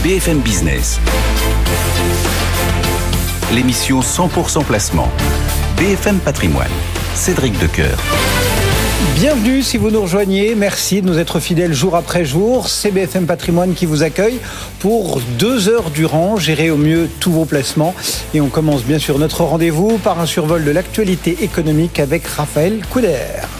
BFM Business. L'émission 100% placement. BFM Patrimoine. Cédric Decoeur. Bienvenue si vous nous rejoignez, merci de nous être fidèles jour après jour. C'est BFM Patrimoine qui vous accueille pour 2 heures durant, gérer au mieux tous vos placements. Et on commence bien sûr notre rendez-vous par un survol de l'actualité économique avec Raphaël Couder.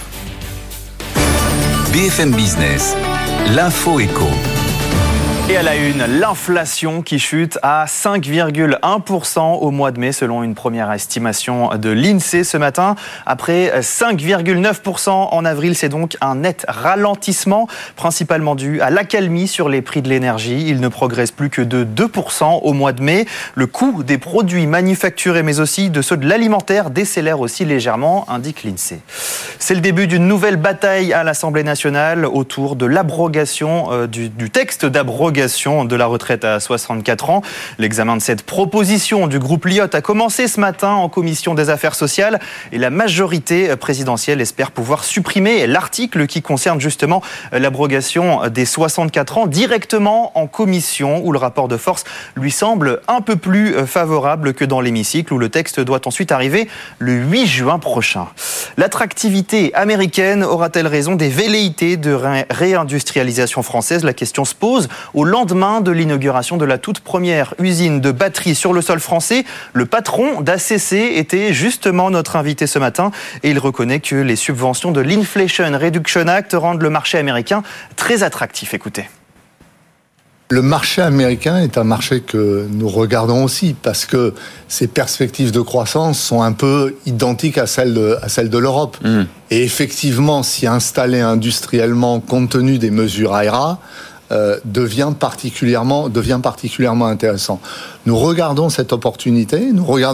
BFM Business, l'info éco. Et à la une, l'inflation qui chute à 5,1% au mois de mai selon une première estimation de l'INSEE ce matin. Après 5,9% en avril, c'est donc un net ralentissement, principalement dû à l'accalmie sur les prix de l'énergie. Il ne progresse plus que de 2% au mois de mai. Le coût des produits manufacturés mais aussi de ceux de l'alimentaire décélère aussi légèrement, indique l'INSEE. C'est le début d'une nouvelle bataille à l'Assemblée nationale autour de l'abrogation du texte d'abrogation de la retraite à 64 ans. L'examen de cette proposition du groupe Lyotte a commencé ce matin en commission des affaires sociales et la majorité présidentielle espère pouvoir supprimer l'article qui concerne justement l'abrogation des 64 ans directement en commission où le rapport de force lui semble un peu plus favorable que dans l'hémicycle où le texte doit ensuite arriver le 8 juin prochain. L'attractivité américaine aura-t-elle raison des velléités de réindustrialisation française ? La question se pose au lendemain de l'inauguration de la toute première usine de batteries sur le sol français. Le patron d'ACC était justement notre invité ce matin et il reconnaît que les subventions de l'Inflation Reduction Act rendent le marché américain très attractif. Écoutez. Le marché américain est un marché que nous regardons aussi parce que ses perspectives de croissance sont un peu identiques à celles de l'Europe. Et effectivement, s'y installer industriellement compte tenu des mesures IRA, devient particulièrement intéressant. Nous regardons cette opportunité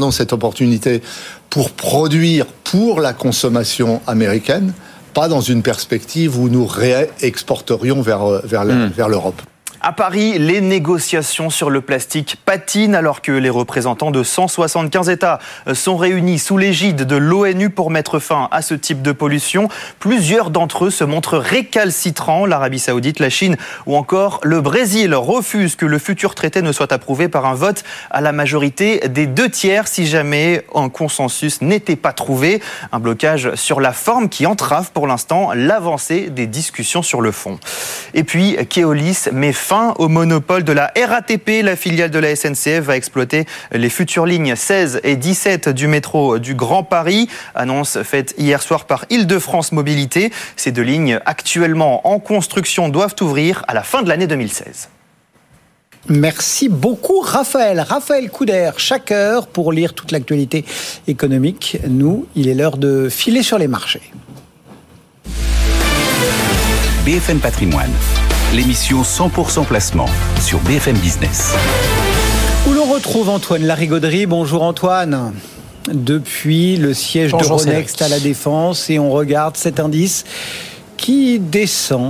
pour produire pour la consommation américaine, pas dans une perspective où nous réexporterions vers l'Europe. À Paris, les négociations sur le plastique patinent alors que les représentants de 175 États sont réunis sous l'égide de l'ONU pour mettre fin à ce type de pollution. Plusieurs d'entre eux se montrent récalcitrants. L'Arabie Saoudite, la Chine ou encore le Brésil refusent que le futur traité ne soit approuvé par un vote à la majorité des 2/3 si jamais un consensus n'était pas trouvé. Un blocage sur la forme qui entrave pour l'instant l'avancée des discussions sur le fond. Et puis, Keolis met fin au monopole de la RATP. La filiale de la SNCF va exploiter les futures lignes 16 et 17 du métro du Grand Paris. Annonce faite hier soir par Île-de-France Mobilité. Ces 2 lignes actuellement en construction doivent ouvrir à la fin de l'année 2016. Merci beaucoup Raphaël. Raphaël Couder, chaque heure pour lire toute l'actualité économique. Nous, il est l'heure de filer sur les marchés. BFM Patrimoine. L'émission 100% placement sur BFM Business. Où l'on retrouve Antoine Larigauderie. Bonjour Antoine. Depuis le siège d'Euronext à la Défense et on regarde cet indice qui descend.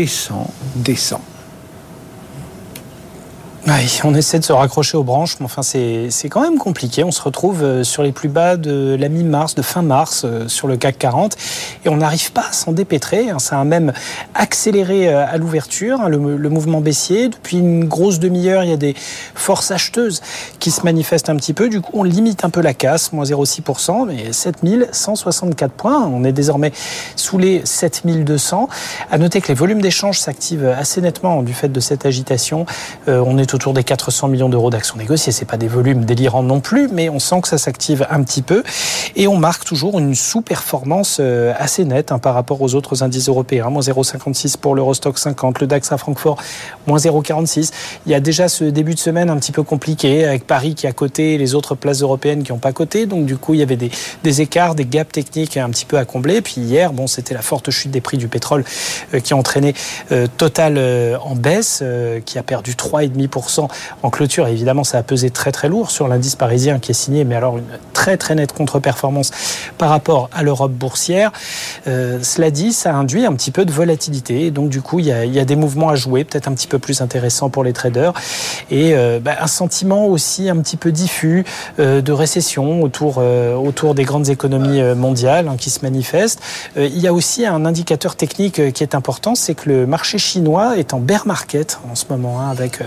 Oui, on essaie de se raccrocher aux branches, mais enfin c'est quand même compliqué. On se retrouve sur les plus bas de la mi-mars, de fin mars, sur le CAC 40, et on n'arrive pas à s'en dépêtrer. Ça a même accéléré à l'ouverture, le mouvement baissier. Depuis une grosse demi-heure, il y a des forces acheteuses qui se manifestent un petit peu. Du coup, on limite un peu la casse, moins 0,6%, mais 7164 points. On est désormais sous les 7200. À noter que les volumes d'échange s'activent assez nettement du fait de cette agitation. On est autour des 400 millions d'euros d'actions négociées. C'est pas des volumes délirants non plus, mais on sent que ça s'active un petit peu. Et on marque toujours une sous-performance assez nette par rapport aux autres indices européens. Moins 0,56 pour l'Eurostock 50, le DAX à Francfort, moins 0,46. Il y a déjà ce début de semaine un petit peu compliqué, avec Paris qui a coté et les autres places européennes qui n'ont pas coté. Donc du coup, il y avait des écarts, des gaps techniques un petit peu à combler. Puis hier, c'était la forte chute des prix du pétrole qui a entraîné Total en baisse, qui a perdu 3,5% en clôture. Et évidemment, ça a pesé très très lourd sur l'indice parisien qui est signé, mais alors une très très nette contre-performance par rapport à l'Europe boursière. Cela dit, ça induit un petit peu de volatilité. Et donc du coup, il y a des mouvements à jouer, peut-être un petit peu plus intéressants pour les traders. Et un sentiment aussi un petit peu diffus de récession autour des grandes économies mondiales qui se manifestent. Il y a aussi un indicateur technique qui est important, c'est que le marché chinois est en bear market en ce moment, avec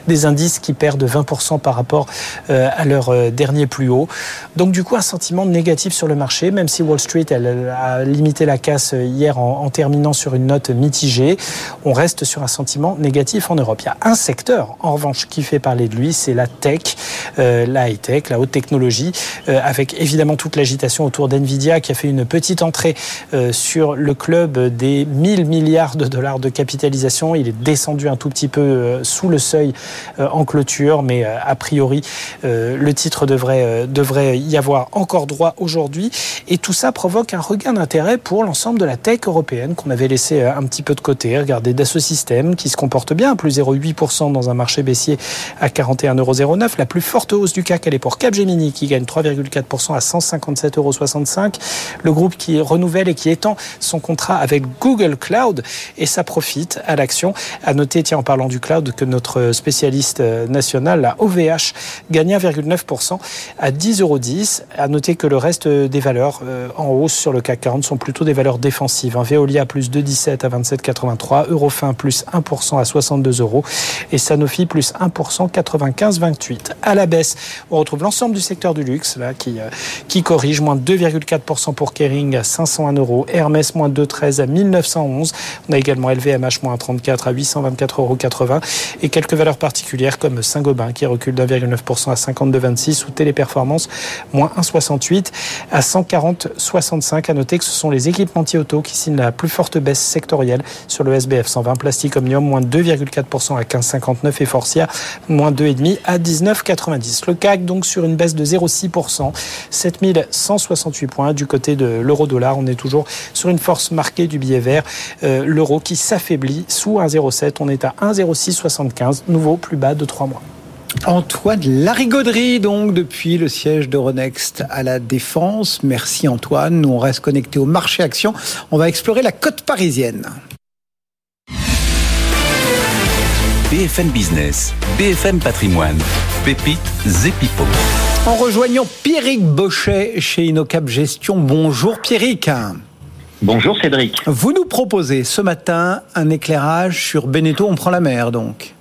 des indices qui perdent 20% par rapport à leur dernier plus haut. Donc du coup, un sentiment négatif sur le marché, même si Wall Street elle a limité la casse hier en terminant sur une note mitigée. On reste sur un sentiment négatif en Europe. Il y a un secteur, en revanche, qui fait parler de lui, c'est la tech, la high-tech, la haute technologie, avec évidemment toute l'agitation autour d'NVIDIA qui a fait une petite entrée sur le club des 1000 milliards de dollars de capitalisation. Il est descendu un tout petit peu sous le seuil en clôture, mais a priori, le titre devrait y avoir encore droit aujourd'hui. Et tout ça provoque un regain d'intérêt pour l'ensemble de la tech européenne qu'on avait laissé un petit peu de côté. Regardez Dassault Systèmes qui se comporte bien, plus 0,8% dans un marché baissier à 41,09 €. La plus forte hausse du CAC, elle est pour Capgemini qui gagne 3,4% à 157,65 €. Le groupe qui renouvelle et qui étend son contrat avec Google Cloud et ça profite à l'action. À noter, tiens, en parlant du cloud, que notre spécialiste national, la OVH, gagne 1,9% à 10,10 €. À noter que le reste des valeurs en hausse sur le CAC 40 sont plutôt des valeurs défensives. Veolia plus 2,17 à 27,83, Eurofin plus 1% à 62 € et Sanofi plus 1%, 95,28. À la baisse, on retrouve l'ensemble du secteur du luxe là, qui corrige, moins 2,4% pour Kering à 501 €, Hermès moins 2,13 à 1911. On a également LVMH moins 34 à 824,80 € et quelques valeurs particulières comme Saint-Gobain qui recule d'1,9% à 52,26 ou Téléperformance moins 1,68 à 140,65. À noter que ce sont les équipementiers auto qui signent la plus forte baisse sectorielle sur le SBF 120. Plastic Omnium moins 2,4% à 15,59 et Forcia moins 2,5 à 19,90. Le CAC donc sur une baisse de 0,6%, 7168 points. Du côté de l'euro-dollar, on est toujours sur une force marquée du billet vert. L'euro qui s'affaiblit sous 1,07. On est à 1,0675, nouveau plus bas de 3 mois. Antoine Larigauderie, donc, depuis le siège d'Euronext à la Défense. Merci Antoine. Nous, on reste connectés au marché action. On va explorer la côte parisienne. BFM Business, BFM Patrimoine, Pépites et Pipots. En rejoignant Pierrick Bochet chez InnoCap Gestion. Bonjour Pierrick. Bonjour Cédric. Vous nous proposez ce matin un éclairage sur Beneteau. On prend la mer donc.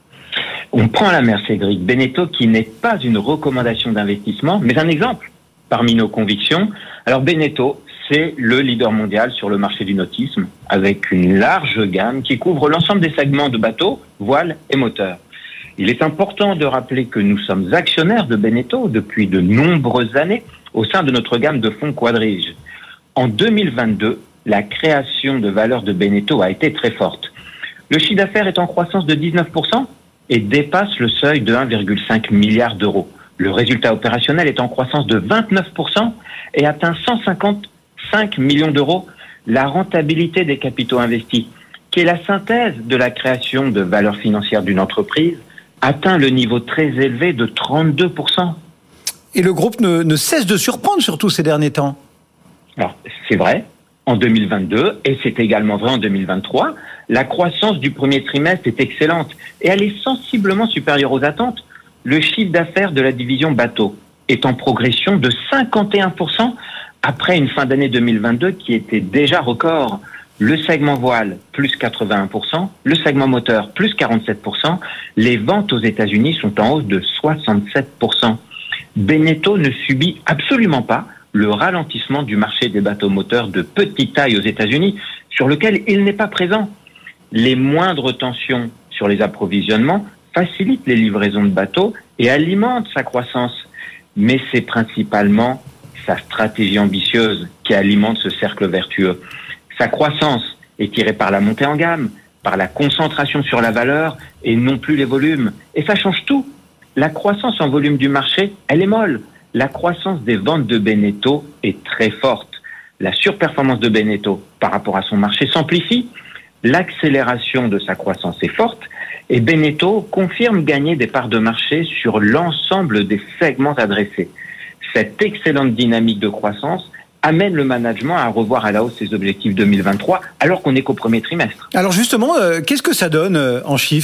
On prend la mer, Cédric. Beneteau qui n'est pas une recommandation d'investissement, mais un exemple parmi nos convictions. Alors Beneteau, c'est le leader mondial sur le marché du nautisme, avec une large gamme qui couvre l'ensemble des segments de bateaux, voiles et moteurs. Il est important de rappeler que nous sommes actionnaires de Beneteau depuis de nombreuses années au sein de notre gamme de fonds Quadrige. En 2022, la création de valeur de Beneteau a été très forte. Le chiffre d'affaires est en croissance de 19%, et dépasse le seuil de 1,5 milliard d'euros. Le résultat opérationnel est en croissance de 29% et atteint 155 millions d'euros. La rentabilité des capitaux investis, qui est la synthèse de la création de valeur financière d'une entreprise, atteint le niveau très élevé de 32%. Et le groupe ne cesse de surprendre, surtout ces derniers temps. Alors, c'est vrai, en 2022, et c'est également vrai en 2023, la croissance du premier trimestre est excellente et elle est sensiblement supérieure aux attentes. Le chiffre d'affaires de la division bateau est en progression de 51% après une fin d'année 2022 qui était déjà record. Le segment voile, plus 81%, le segment moteur, plus 47%. Les ventes aux États-Unis sont en hausse de 67%. Beneteau ne subit absolument pas le ralentissement du marché des bateaux moteurs de petite taille aux États-Unis, sur lequel il n'est pas présent. Les moindres tensions sur les approvisionnements facilitent les livraisons de bateaux et alimentent sa croissance. Mais c'est principalement sa stratégie ambitieuse qui alimente ce cercle vertueux. Sa croissance est tirée par la montée en gamme, par la concentration sur la valeur et non plus les volumes. Et ça change tout. La croissance en volume du marché, elle est molle. La croissance des ventes de Beneteau est très forte. La surperformance de Beneteau par rapport à son marché s'amplifie. L'accélération de sa croissance est forte et Beneteau confirme gagner des parts de marché sur l'ensemble des segments adressés. Cette excellente dynamique de croissance amène le management à revoir à la hausse ses objectifs 2023 alors qu'on n'est qu'au premier trimestre. Alors justement, qu'est-ce que ça donne en chiffres ?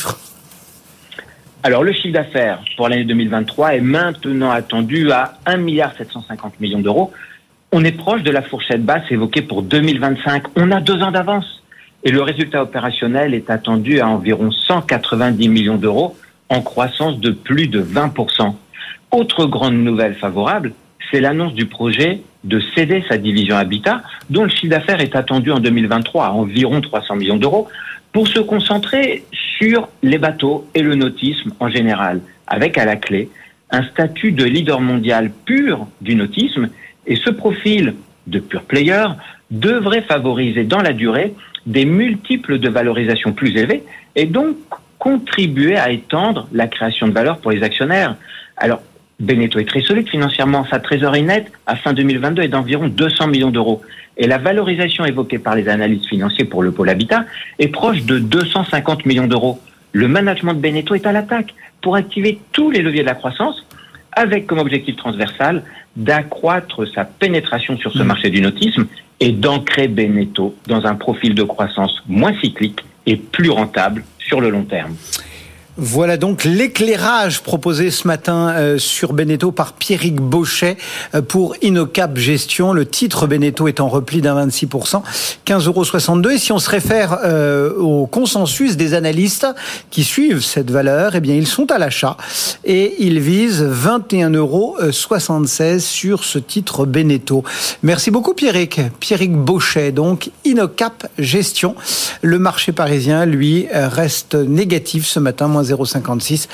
Alors le chiffre d'affaires pour l'année 2023 est maintenant attendu à 1,750 milliard d'euros. On est proche de la fourchette basse évoquée pour 2025. On a 2 ans d'avance. Et le résultat opérationnel est attendu à environ 190 millions d'euros. en croissance de plus de 20%. Autre grande nouvelle favorable, c'est l'annonce du projet de céder sa division Habitat, dont le chiffre d'affaires est attendu en 2023 à environ 300 millions d'euros, pour se concentrer sur les bateaux et le nautisme en général, avec à la clé un statut de leader mondial pur du nautisme, et ce profil de pure player devrait favoriser dans la durée des multiples de valorisation plus élevés et donc contribuer à étendre la création de valeur pour les actionnaires. Alors, Beneteau est très solide financièrement. Sa trésorerie nette à fin 2022 est d'environ 200 millions d'euros. Et la valorisation évoquée par les analystes financiers pour le pôle Habitat est proche de 250 millions d'euros. Le management de Beneteau est à l'attaque pour activer tous les leviers de la croissance avec comme objectif transversal d'accroître sa pénétration sur ce marché du nautisme et d'ancrer Beneteau dans un profil de croissance moins cyclique et plus rentable sur le long terme. Voilà donc l'éclairage proposé ce matin sur Beneteau par Pierrick Bauchet pour InnoCap Gestion. Le titre Beneteau est en repli d'un 26%, 15,62 €. Et si on se réfère au consensus des analystes qui suivent cette valeur, eh bien ils sont à l'achat et ils visent 21,76 € sur ce titre Beneteau. Merci beaucoup Pierrick Bauchet, donc InnoCap Gestion. Le marché parisien, lui, reste négatif ce matin, moins 0,56,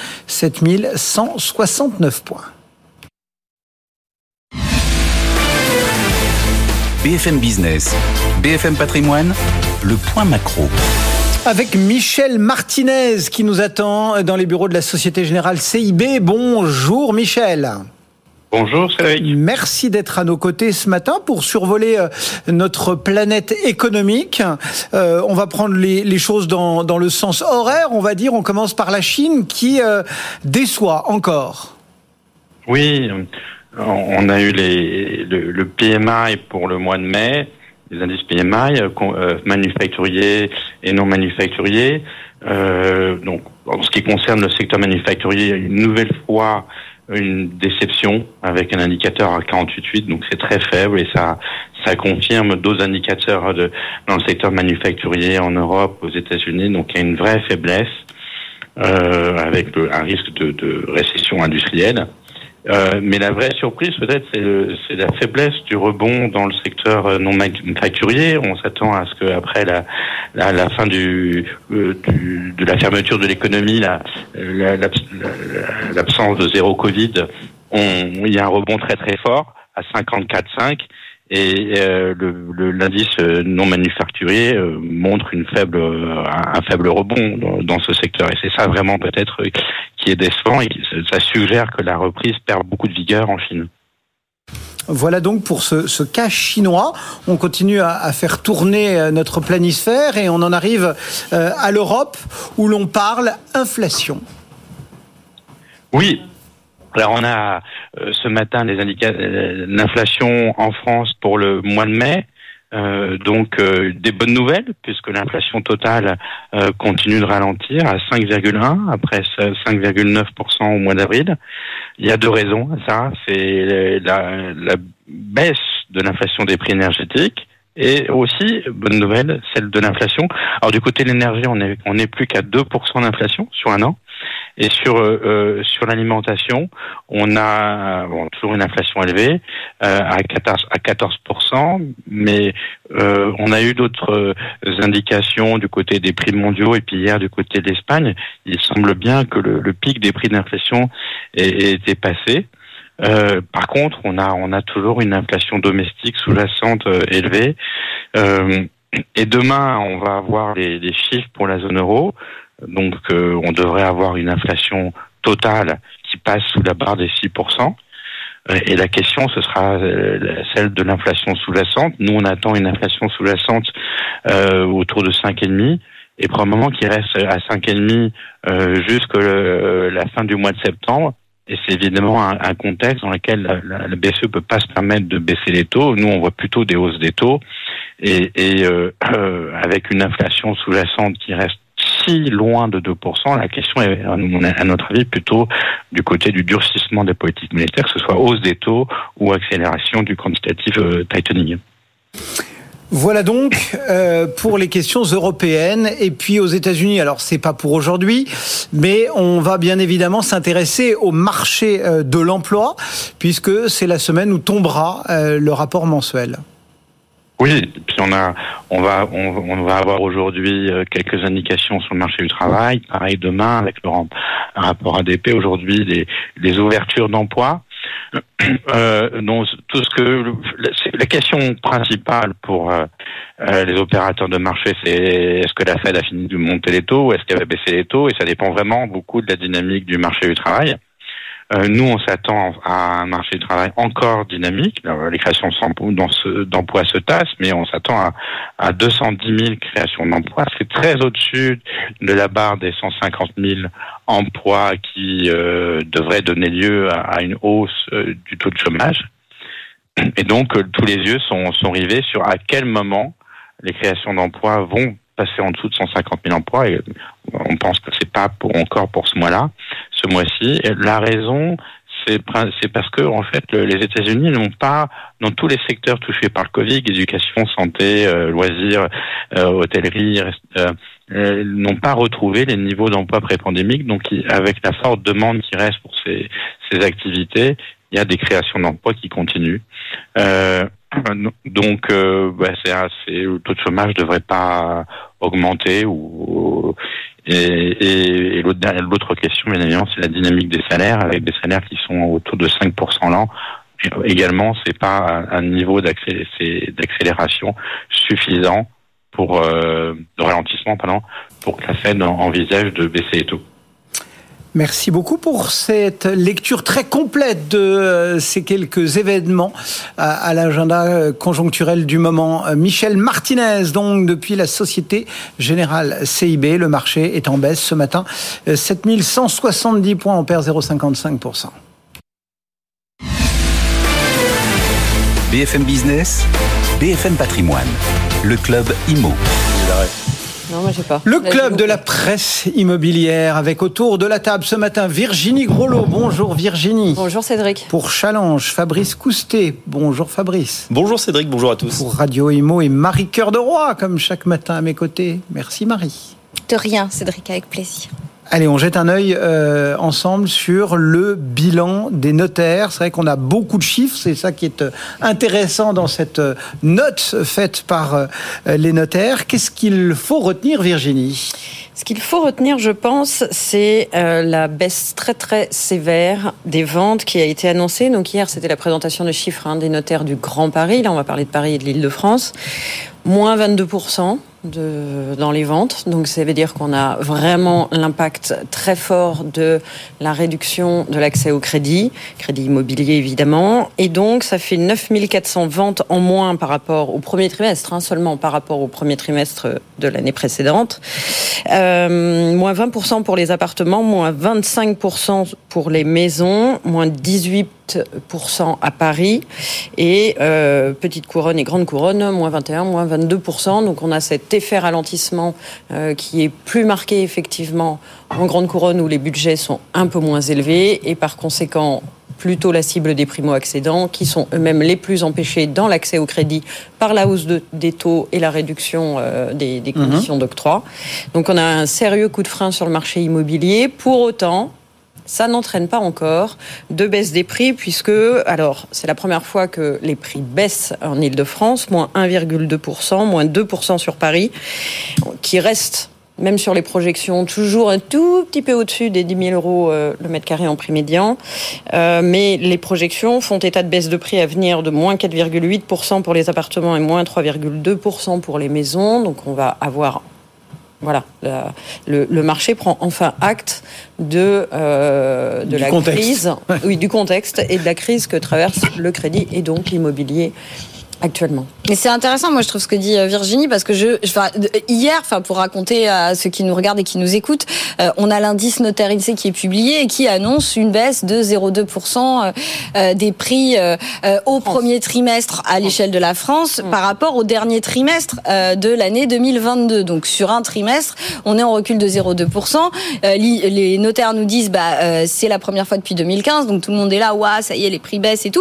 7169 points. BFM Business, BFM Patrimoine, le point macro. Avec Michel Martinez qui nous attend dans les bureaux de la Société Générale CIB. Bonjour Michel. Bonjour Cédric. Merci d'être à nos côtés ce matin pour survoler notre planète économique. On va prendre les choses dans le sens horaire, on va dire. On commence par la Chine qui déçoit encore. Oui, on a eu le PMI pour le mois de mai, les indices PMI, manufacturiers et non manufacturiers. Donc, en ce qui concerne le secteur manufacturier, une nouvelle fois, une déception avec un indicateur à 48,8, donc c'est très faible et ça confirme d'autres indicateurs dans le secteur manufacturier en Europe, aux États-Unis, donc il y a une vraie faiblesse avec un risque de récession industrielle. Mais la vraie surprise peut-être c'est la faiblesse du rebond dans le secteur non manufacturier. On s'attend à ce que après la fin de la fermeture de l'économie, l'absence de zéro Covid, il y a un rebond très très fort à 54,5 et l'indice non manufacturier montre un faible rebond dans ce secteur et c'est ça vraiment peut-être qui est décevant et ça suggère que la reprise perd beaucoup de vigueur en Chine. Voilà donc pour ce cas chinois. On continue à faire tourner notre planisphère et on en arrive à l'Europe où l'on parle inflation. Oui. Alors on a ce matin l'inflation en France pour le mois de mai. Donc des bonnes nouvelles puisque l'inflation totale continue de ralentir à 5,1 après 5,9% au mois d'avril. Il y a deux raisons à ça, c'est la baisse de l'inflation des prix énergétiques et aussi bonne nouvelle celle de l'inflation. Alors du côté de l'énergie, on est plus qu'à 2% d'inflation sur un an. Et sur l'alimentation, on a toujours une inflation élevée à 14%, mais on a eu d'autres indications du côté des prix mondiaux et puis hier du côté de l'Espagne. Il semble bien que le pic des prix d'inflation est passé. Par contre, on a toujours une inflation domestique sous-jacente élevée. Et demain, on va avoir les chiffres pour la zone euro. Donc, on devrait avoir une inflation totale qui passe sous la barre des 6%. Et la question, ce sera celle de l'inflation sous-jacente. Nous, on attend une inflation sous-jacente autour de 5,5%. Et probablement qu'il reste à 5,5% jusqu'à la fin du mois de septembre. Et c'est évidemment un contexte dans lequel la BCE peut pas se permettre de baisser les taux. Nous, on voit plutôt des hausses des taux. Et avec une inflation sous-jacente qui reste si loin de 2%, la question est, à notre avis, plutôt du côté du durcissement des politiques monétaires, que ce soit hausse des taux ou accélération du quantitative tightening. Voilà donc pour les questions européennes. Et puis aux États-Unis, alors c'est pas pour aujourd'hui, mais on va bien évidemment s'intéresser au marché de l'emploi, puisque c'est la semaine où tombera le rapport mensuel. Oui, puis on va avoir aujourd'hui quelques indications sur le marché du travail. Pareil demain avec le rapport ADP. Aujourd'hui, les ouvertures d'emploi. Donc tout ce que la question principale pour les opérateurs de marché, c'est est-ce que la Fed a fini de monter les taux ou est-ce qu'elle va baisser les taux, et ça dépend vraiment beaucoup de la dynamique du marché du travail. Nous, on s'attend à un marché du travail encore dynamique. Les créations d'emplois se tassent, mais on s'attend à 210 000 créations d'emplois. C'est très au-dessus de la barre des 150 000 emplois qui devraient donner lieu à une hausse du taux de chômage. Et donc, tous les yeux sont rivés sur à quel moment les créations d'emplois vont passer en dessous de 150 000 emplois. Et on pense que c'est pas encore pour ce mois-là. Ce mois-ci. Et la raison, c'est parce que en fait, les États-Unis n'ont pas, dans tous les secteurs touchés par le Covid, éducation, santé, loisirs, hôtellerie, n'ont pas retrouvé les niveaux d'emploi pré-pandémiques. Donc, avec la forte demande qui reste pour ces activités, il y a des créations d'emplois qui continuent. Donc, le taux de chômage devrait pas augmenter et l'autre question, bien évidemment, c'est la dynamique des salaires, avec des salaires qui sont autour de 5% l'an. Également, c'est pas un niveau d'accélération suffisant de ralentissement, pour que la Fed envisage de baisser les taux. Merci beaucoup pour cette lecture très complète de ces quelques événements à l'agenda conjoncturel du moment. Michel Martinez, donc depuis la Société Générale CIB, le marché est en baisse ce matin, 7170 points, on perd 0,55%. BFM Business, BFM Patrimoine, le club IMO. Non, moi j'ai pas. Le club de la presse immobilière avec autour de la table ce matin Virginie Grolot. Bonjour Virginie. Bonjour Cédric. Pour Challenge, Fabrice Coustet. Bonjour Fabrice. Bonjour Cédric, bonjour à tous. Pour Radio Imo et Marie Cœur de Roi, comme chaque matin à mes côtés. Merci Marie. De rien Cédric, avec plaisir. Allez, on jette un œil ensemble sur le bilan des notaires. C'est vrai qu'on a beaucoup de chiffres, c'est ça qui est intéressant dans cette note faite par les notaires. Qu'est-ce qu'il faut retenir, Virginie ? Ce qu'il faut retenir, je pense, c'est la baisse très très sévère des ventes qui a été annoncée. Donc hier, c'était la présentation de chiffres des notaires du Grand Paris. Là, on va parler de Paris et de l'Île-de-France. Moins 22% dans les ventes. Donc ça veut dire qu'on a vraiment l'impact très fort de la réduction de l'accès au crédit immobilier évidemment. Et donc ça fait 9400 ventes en moins par rapport au premier trimestre, seulement par rapport au premier trimestre de l'année précédente. Moins 20% pour les appartements, moins 25% pour les maisons, moins 18% à Paris et petite couronne et grande couronne, moins 21, moins 22%. Donc on a cet effet ralentissement qui est plus marqué effectivement en grande couronne où les budgets sont un peu moins élevés et par conséquent plutôt la cible des primo-accédants qui sont eux-mêmes les plus empêchés dans l'accès au crédit par la hausse des taux et la réduction des conditions d'octroi. Donc on a un sérieux coup de frein sur le marché immobilier. Pour autant, ça n'entraîne pas encore de baisse des prix puisque, alors, c'est la première fois que les prix baissent en Île-de-France, moins 1,2%, moins 2% sur Paris, qui reste, même sur les projections, toujours un tout petit peu au-dessus des 10 000 euros le mètre carré en prix médian. Mais les projections font état de baisse de prix à venir de moins 4,8% pour les appartements et moins 3,2% pour les maisons. Donc on va avoir... Voilà, le marché prend enfin acte de la crise, du contexte et de la crise que traverse le crédit et donc l'immobilier actuellement. Mais c'est intéressant, moi je trouve ce que dit Virginie, parce que hier, pour raconter à ceux qui nous regardent et qui nous écoutent, on a l'indice notaire INSEE qui est publié et qui annonce une baisse de 0,2% des prix au premier trimestre à l'échelle de la France par rapport au dernier trimestre de l'année 2022. Donc sur un trimestre, on est en recul de 0,2%. Les notaires nous disent c'est la première fois depuis 2015, donc tout le monde est là, ça y est, les prix baissent et tout.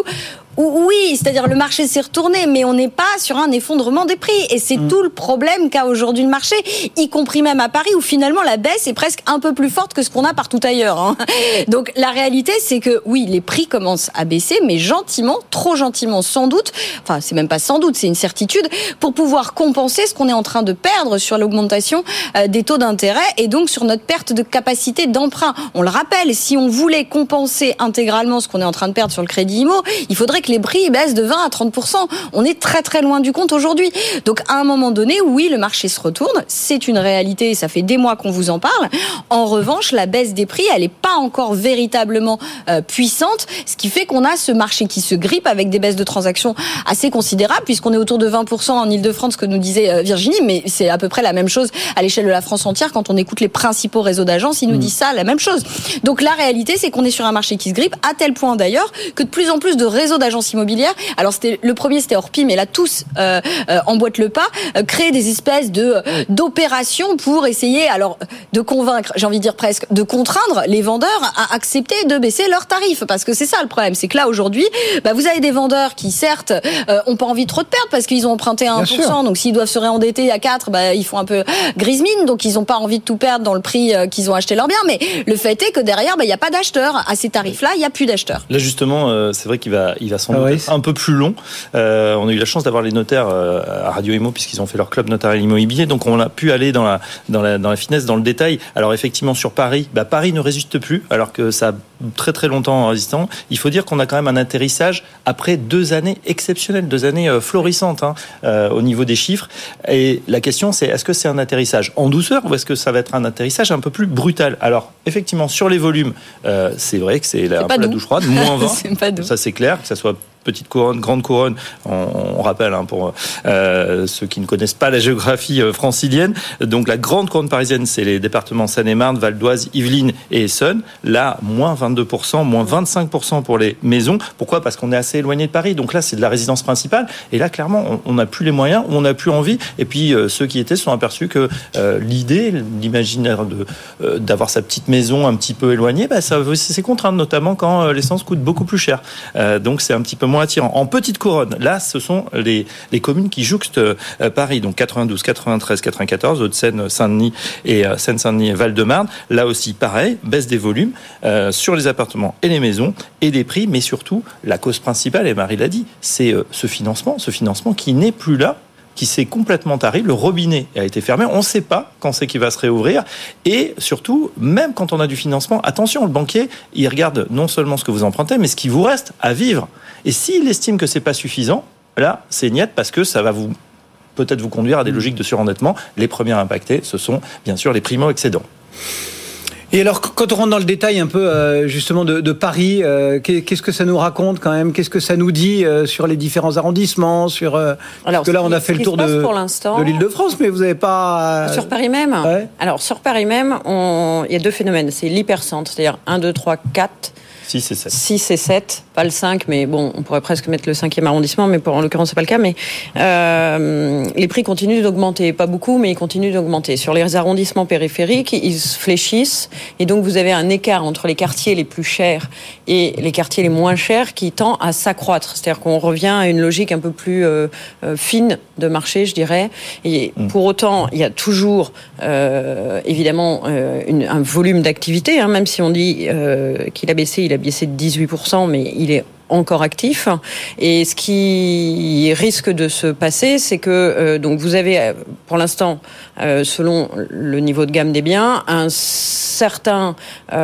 Oui, c'est-à-dire le marché s'est retourné, mais on n'est pas sur un effondrement des prix. Et c'est tout le problème qu'a aujourd'hui le marché, y compris même à Paris, où finalement la baisse est presque un peu plus forte que ce qu'on a partout ailleurs. Hein. Donc la réalité, c'est que oui, les prix commencent à baisser, mais gentiment, trop gentiment, sans doute. Enfin, c'est même pas sans doute, c'est une certitude, pour pouvoir compenser ce qu'on est en train de perdre sur l'augmentation des taux d'intérêt et donc sur notre perte de capacité d'emprunt. On le rappelle, si on voulait compenser intégralement ce qu'on est en train de perdre sur le crédit IMO, il faudrait que les prix baissent de 20 à 30%. On est très très loin du compte aujourd'hui. Donc à un moment donné, oui, le marché se retourne. C'est une réalité, ça fait des mois qu'on vous en parle. En revanche, la baisse des prix, elle n'est pas encore véritablement puissante, ce qui fait qu'on a ce marché qui se grippe avec des baisses de transactions assez considérables, puisqu'on est autour de 20% en Ile-de-France, que nous disait Virginie, mais c'est à peu près la même chose à l'échelle de la France entière. Quand on écoute les principaux réseaux d'agences, ils nous disent ça, la même chose. Donc la réalité, c'est qu'on est sur un marché qui se grippe, à tel point d'ailleurs que de plus en plus de réseaux d'agences immobilières, alors le premier c'était Orpi, mais là tous emboîtent le pas, créent des espèces d'opérations pour essayer alors de convaincre, j'ai envie de dire presque, de contraindre les vendeurs à accepter de baisser leurs tarifs, parce que c'est ça le problème, c'est que là aujourd'hui, vous avez des vendeurs qui certes ont pas envie trop de perdre parce qu'ils ont emprunté à 1%, donc s'ils doivent se réendetter à 4%, ils font un peu grise mine, donc ils ont pas envie de tout perdre dans le prix qu'ils ont acheté leurs biens, mais le fait est que derrière, il y a pas d'acheteurs à ces tarifs-là, il y a plus d'acheteurs. Là justement, c'est vrai qu'il va sans doute être un peu plus long. On a eu la chance d'avoir les notaires à Radio Imo puisqu'ils ont fait leur club notarial immobilier, donc on a pu aller dans la finesse, dans le détail. Alors effectivement sur Paris, Paris ne résiste plus alors que ça a très très longtemps résistant. Il faut dire qu'on a quand même un atterrissage après 2 années exceptionnelles, 2 années florissantes au niveau des chiffres. Et la question c'est, est-ce que c'est un atterrissage en douceur ou est-ce que ça va être un atterrissage un peu plus brutal? Alors effectivement sur les volumes, c'est vrai que c'est un peu la douche froide, moins 20, ça c'est clair, que ça soit petite couronne, grande couronne, on rappelle pour ceux qui ne connaissent pas la géographie francilienne. Donc la grande couronne parisienne, c'est les départements Seine-et-Marne, Val d'Oise, Yvelines et Essonne. Là, moins 22%, moins 25% pour les maisons. Pourquoi ? Parce qu'on est assez éloigné de Paris. Donc là, c'est de la résidence principale. Et là, clairement, on n'a plus les moyens, on n'a plus envie. Et puis, ceux qui étaient se sont aperçus que l'idée, l'imaginaire d'avoir sa petite maison un petit peu éloignée, c'est contraint, notamment quand l'essence coûte beaucoup plus cher. Donc c'est un petit peu moins attirant. En petite couronne, là, ce sont les communes qui jouxtent Paris, donc 92, 93, 94, Hauts-de-Seine, Saint-Denis et Seine-Saint-Denis et Val-de-Marne. Là aussi, pareil, baisse des volumes sur les appartements et les maisons et des prix, mais surtout, la cause principale, et Marie l'a dit, c'est ce financement qui n'est plus là, qui s'est complètement tari, le robinet a été fermé, on ne sait pas quand c'est qu'il va se réouvrir, et surtout, même quand on a du financement, attention, le banquier, il regarde non seulement ce que vous empruntez, mais ce qui vous reste à vivre. Et s'il estime que c'est pas suffisant, là, c'est niette, parce que ça va peut-être vous conduire à des logiques de surendettement. Les premiers impactés, ce sont bien sûr les primo-excédents. Et alors, quand on rentre dans le détail un peu justement de Paris, qu'est-ce que ça nous raconte quand même ? Qu'est-ce que ça nous dit sur les différents arrondissements, sur parce que là on a fait le tour de l'Île-de-France, mais vous n'avez pas sur Paris même. Ouais. Alors sur Paris même, il y a 2 phénomènes. C'est l'hypercentre, c'est-à-dire 1, 2, 3, 4. 6 et 7. 6 et 7, pas le 5, mais bon, on pourrait presque mettre le 5e arrondissement, mais en l'occurrence, c'est pas le cas. Mais les prix continuent d'augmenter, pas beaucoup, mais ils continuent d'augmenter. Sur les arrondissements périphériques, ils se fléchissent, et donc vous avez un écart entre les quartiers les plus chers et les quartiers les moins chers qui tend à s'accroître. C'est-à-dire qu'on revient à une logique un peu plus fine de marché, je dirais. Et pour autant, il y a toujours évidemment un volume d'activité, même si on dit qu'il a baissé de 18%, mais il est encore actif. Et ce qui risque de se passer, c'est que donc vous avez pour l'instant, selon le niveau de gamme des biens, une certaine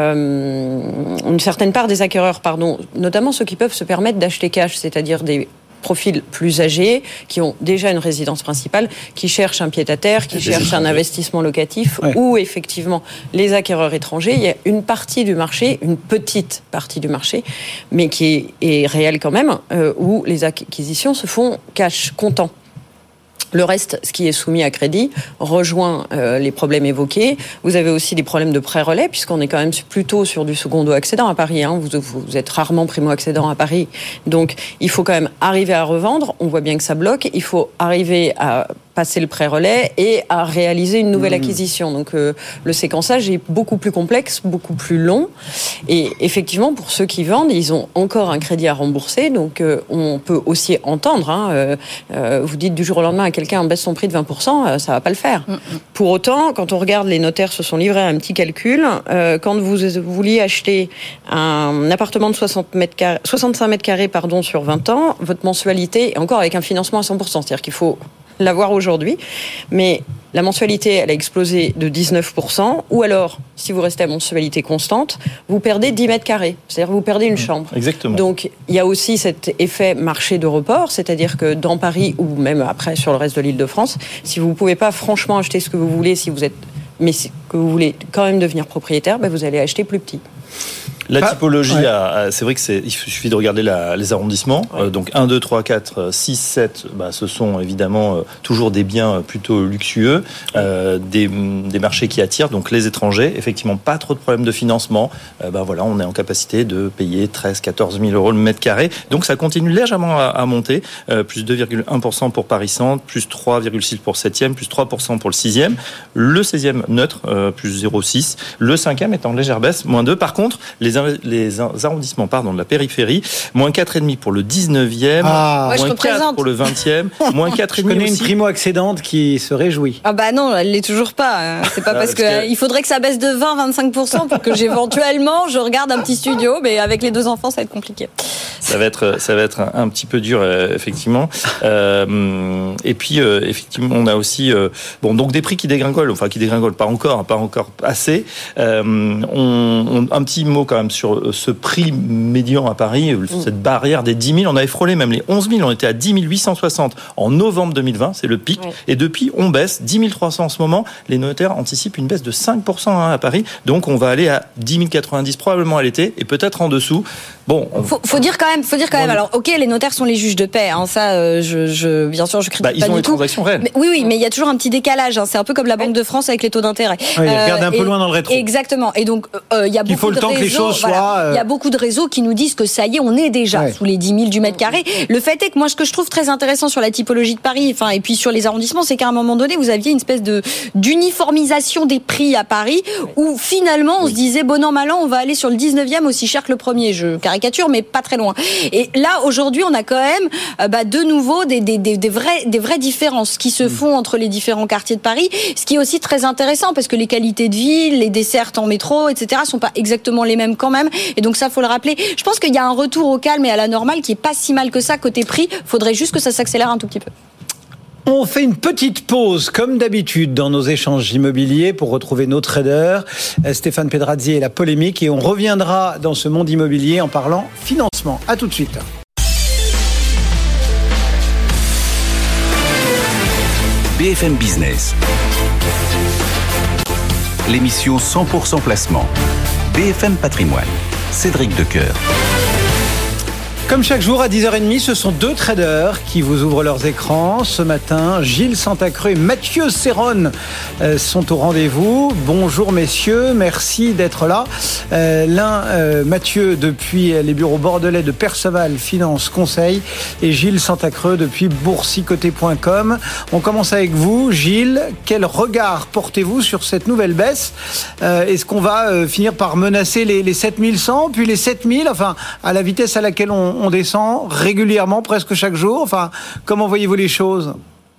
part des acquéreurs, notamment ceux qui peuvent se permettre d'acheter cash, c'est-à-dire des profils plus âgés, qui ont déjà une résidence principale, qui cherchent un pied-à-terre, qui cherchent un investissement locatif, ou effectivement les acquéreurs étrangers. Il y a une partie du marché, une petite partie du marché, mais qui est réelle quand même, où les acquisitions se font cash, comptant. Le reste, ce qui est soumis à crédit, rejoint les problèmes évoqués. Vous avez aussi des problèmes de pré-relais, puisqu'on est quand même plutôt sur du secondo-accédant à Paris. Vous êtes rarement primo-accédant à Paris. Donc, il faut quand même arriver à revendre. On voit bien que ça bloque. Il faut arriver à passer le pré-relais et à réaliser une nouvelle acquisition. Donc le séquençage est beaucoup plus complexe, beaucoup plus long. Et effectivement, pour ceux qui vendent, ils ont encore un crédit à rembourser. Donc on peut aussi entendre, vous dites du jour au lendemain à quelqu'un baisse son prix de 20%, ça va pas le faire. Pour autant, quand on regarde, les notaires se sont livrés à un petit calcul. Quand vous vouliez acheter un appartement de 65 mètres carrés sur 20 ans, votre mensualité, et encore avec un financement à 100%, c'est-à-dire qu'il faut l'avoir aujourd'hui, mais la mensualité, elle a explosé de 19%, ou alors, si vous restez à mensualité constante, vous perdez 10 mètres carrés, c'est-à-dire vous perdez une chambre. Exactement. Donc, il y a aussi cet effet marché de report, c'est-à-dire que dans Paris, ou même après sur le reste de l'Île-de-France, si vous ne pouvez pas franchement acheter ce que vous voulez, mais que vous voulez quand même devenir propriétaire, vous allez acheter plus petit. La typologie, c'est vrai il suffit de regarder les arrondissements. Donc 1, 2, 3, 4, 6, 7, ce sont évidemment toujours des biens plutôt luxueux, des marchés qui attirent, donc les étrangers. Effectivement, pas trop de problèmes de financement. On est en capacité de payer 13 14 000 euros le mètre carré. Donc ça continue légèrement à monter. Plus 2,1% pour Paris Centre, plus 3,6% pour le 7e, plus 3% pour le 6e. Le 16e neutre, plus 0,6%. Le 5e est en légère baisse, moins 2%. Par contre, les arrondissements de la périphérie, moins 4,5 pour le 19e, moins 4 pour le 20e, moins 4,5 Je connais une primo-accédante qui se réjouit. Non, elle l'est toujours pas. C'est pas parce que il faudrait que ça baisse de 20-25% pour que j'éventuellement je regarde un petit studio, mais avec les 2 enfants, ça va être compliqué. Ça va être un petit peu dur, effectivement. Et puis, effectivement, on a aussi donc des prix qui dégringolent, pas encore assez. Un petit mot quand même sur ce prix médian à Paris, cette barrière des 10 000, on avait frôlé même les 11 000, on était à 10 860 en novembre 2020, c'est le pic, et depuis on baisse, 10 300 en ce moment, les notaires anticipent une baisse de 5% à Paris, donc on va aller à 10 090 probablement à l'été, et peut-être en dessous. Faut dire quand même. Alors, ok, les notaires sont les juges de paix. Ça, bien sûr, je critique pas du tout. Ils ont les transactions réelles. Mais il y a toujours un petit décalage. C'est un peu comme la Banque de France avec les taux d'intérêt. Ils regardent un peu loin dans le rétro. Exactement. Et donc, il y a beaucoup de réseaux. Il y a beaucoup de réseaux qui nous disent que ça y est, on est déjà sous les 10 000 du mètre carré. Le fait est que moi, ce que je trouve très intéressant sur la typologie de Paris, et puis sur les arrondissements, c'est qu'à un moment donné, vous aviez une espèce d'uniformisation des prix à Paris, où finalement, on se disait, bon an, mal an, on va aller sur le 19e aussi cher que le premier. Je caricature, mais pas très loin. Et là, aujourd'hui, on a quand même, de nouveau, des vraies différences qui se font entre les différents quartiers de Paris, ce qui est aussi très intéressant, parce que les qualités de vie, les dessertes en métro, etc., sont pas exactement les mêmes quand même. Et donc ça, faut le rappeler. Je pense qu'il y a un retour au calme et à la normale qui est pas si mal que ça côté prix. Faudrait juste que ça s'accélère un tout petit peu. On fait une petite pause, comme d'habitude, dans nos échanges immobiliers pour retrouver nos traders, Stéphane Pedrazzi et la polémique. Et on reviendra dans ce monde immobilier en parlant financement. À tout de suite. BFM Business. L'émission 100% placement. BFM Patrimoine. Cédric Decoeur. Comme chaque jour à 10h30, ce sont 2 traders qui vous ouvrent leurs écrans. Ce matin, Gilles Santacreux et Mathieu Serron sont au rendez-vous. Bonjour messieurs, merci d'être là. Mathieu depuis les bureaux bordelais de Perceval Finance Conseil et Gilles Santacreux depuis boursicoté.com. On commence avec vous, Gilles. Quel regard portez-vous sur cette nouvelle baisse ? Est-ce qu'on va finir par menacer les 7100, puis les 7000, à la vitesse à laquelle on descend régulièrement, presque chaque jour. Comment voyez-vous les choses ?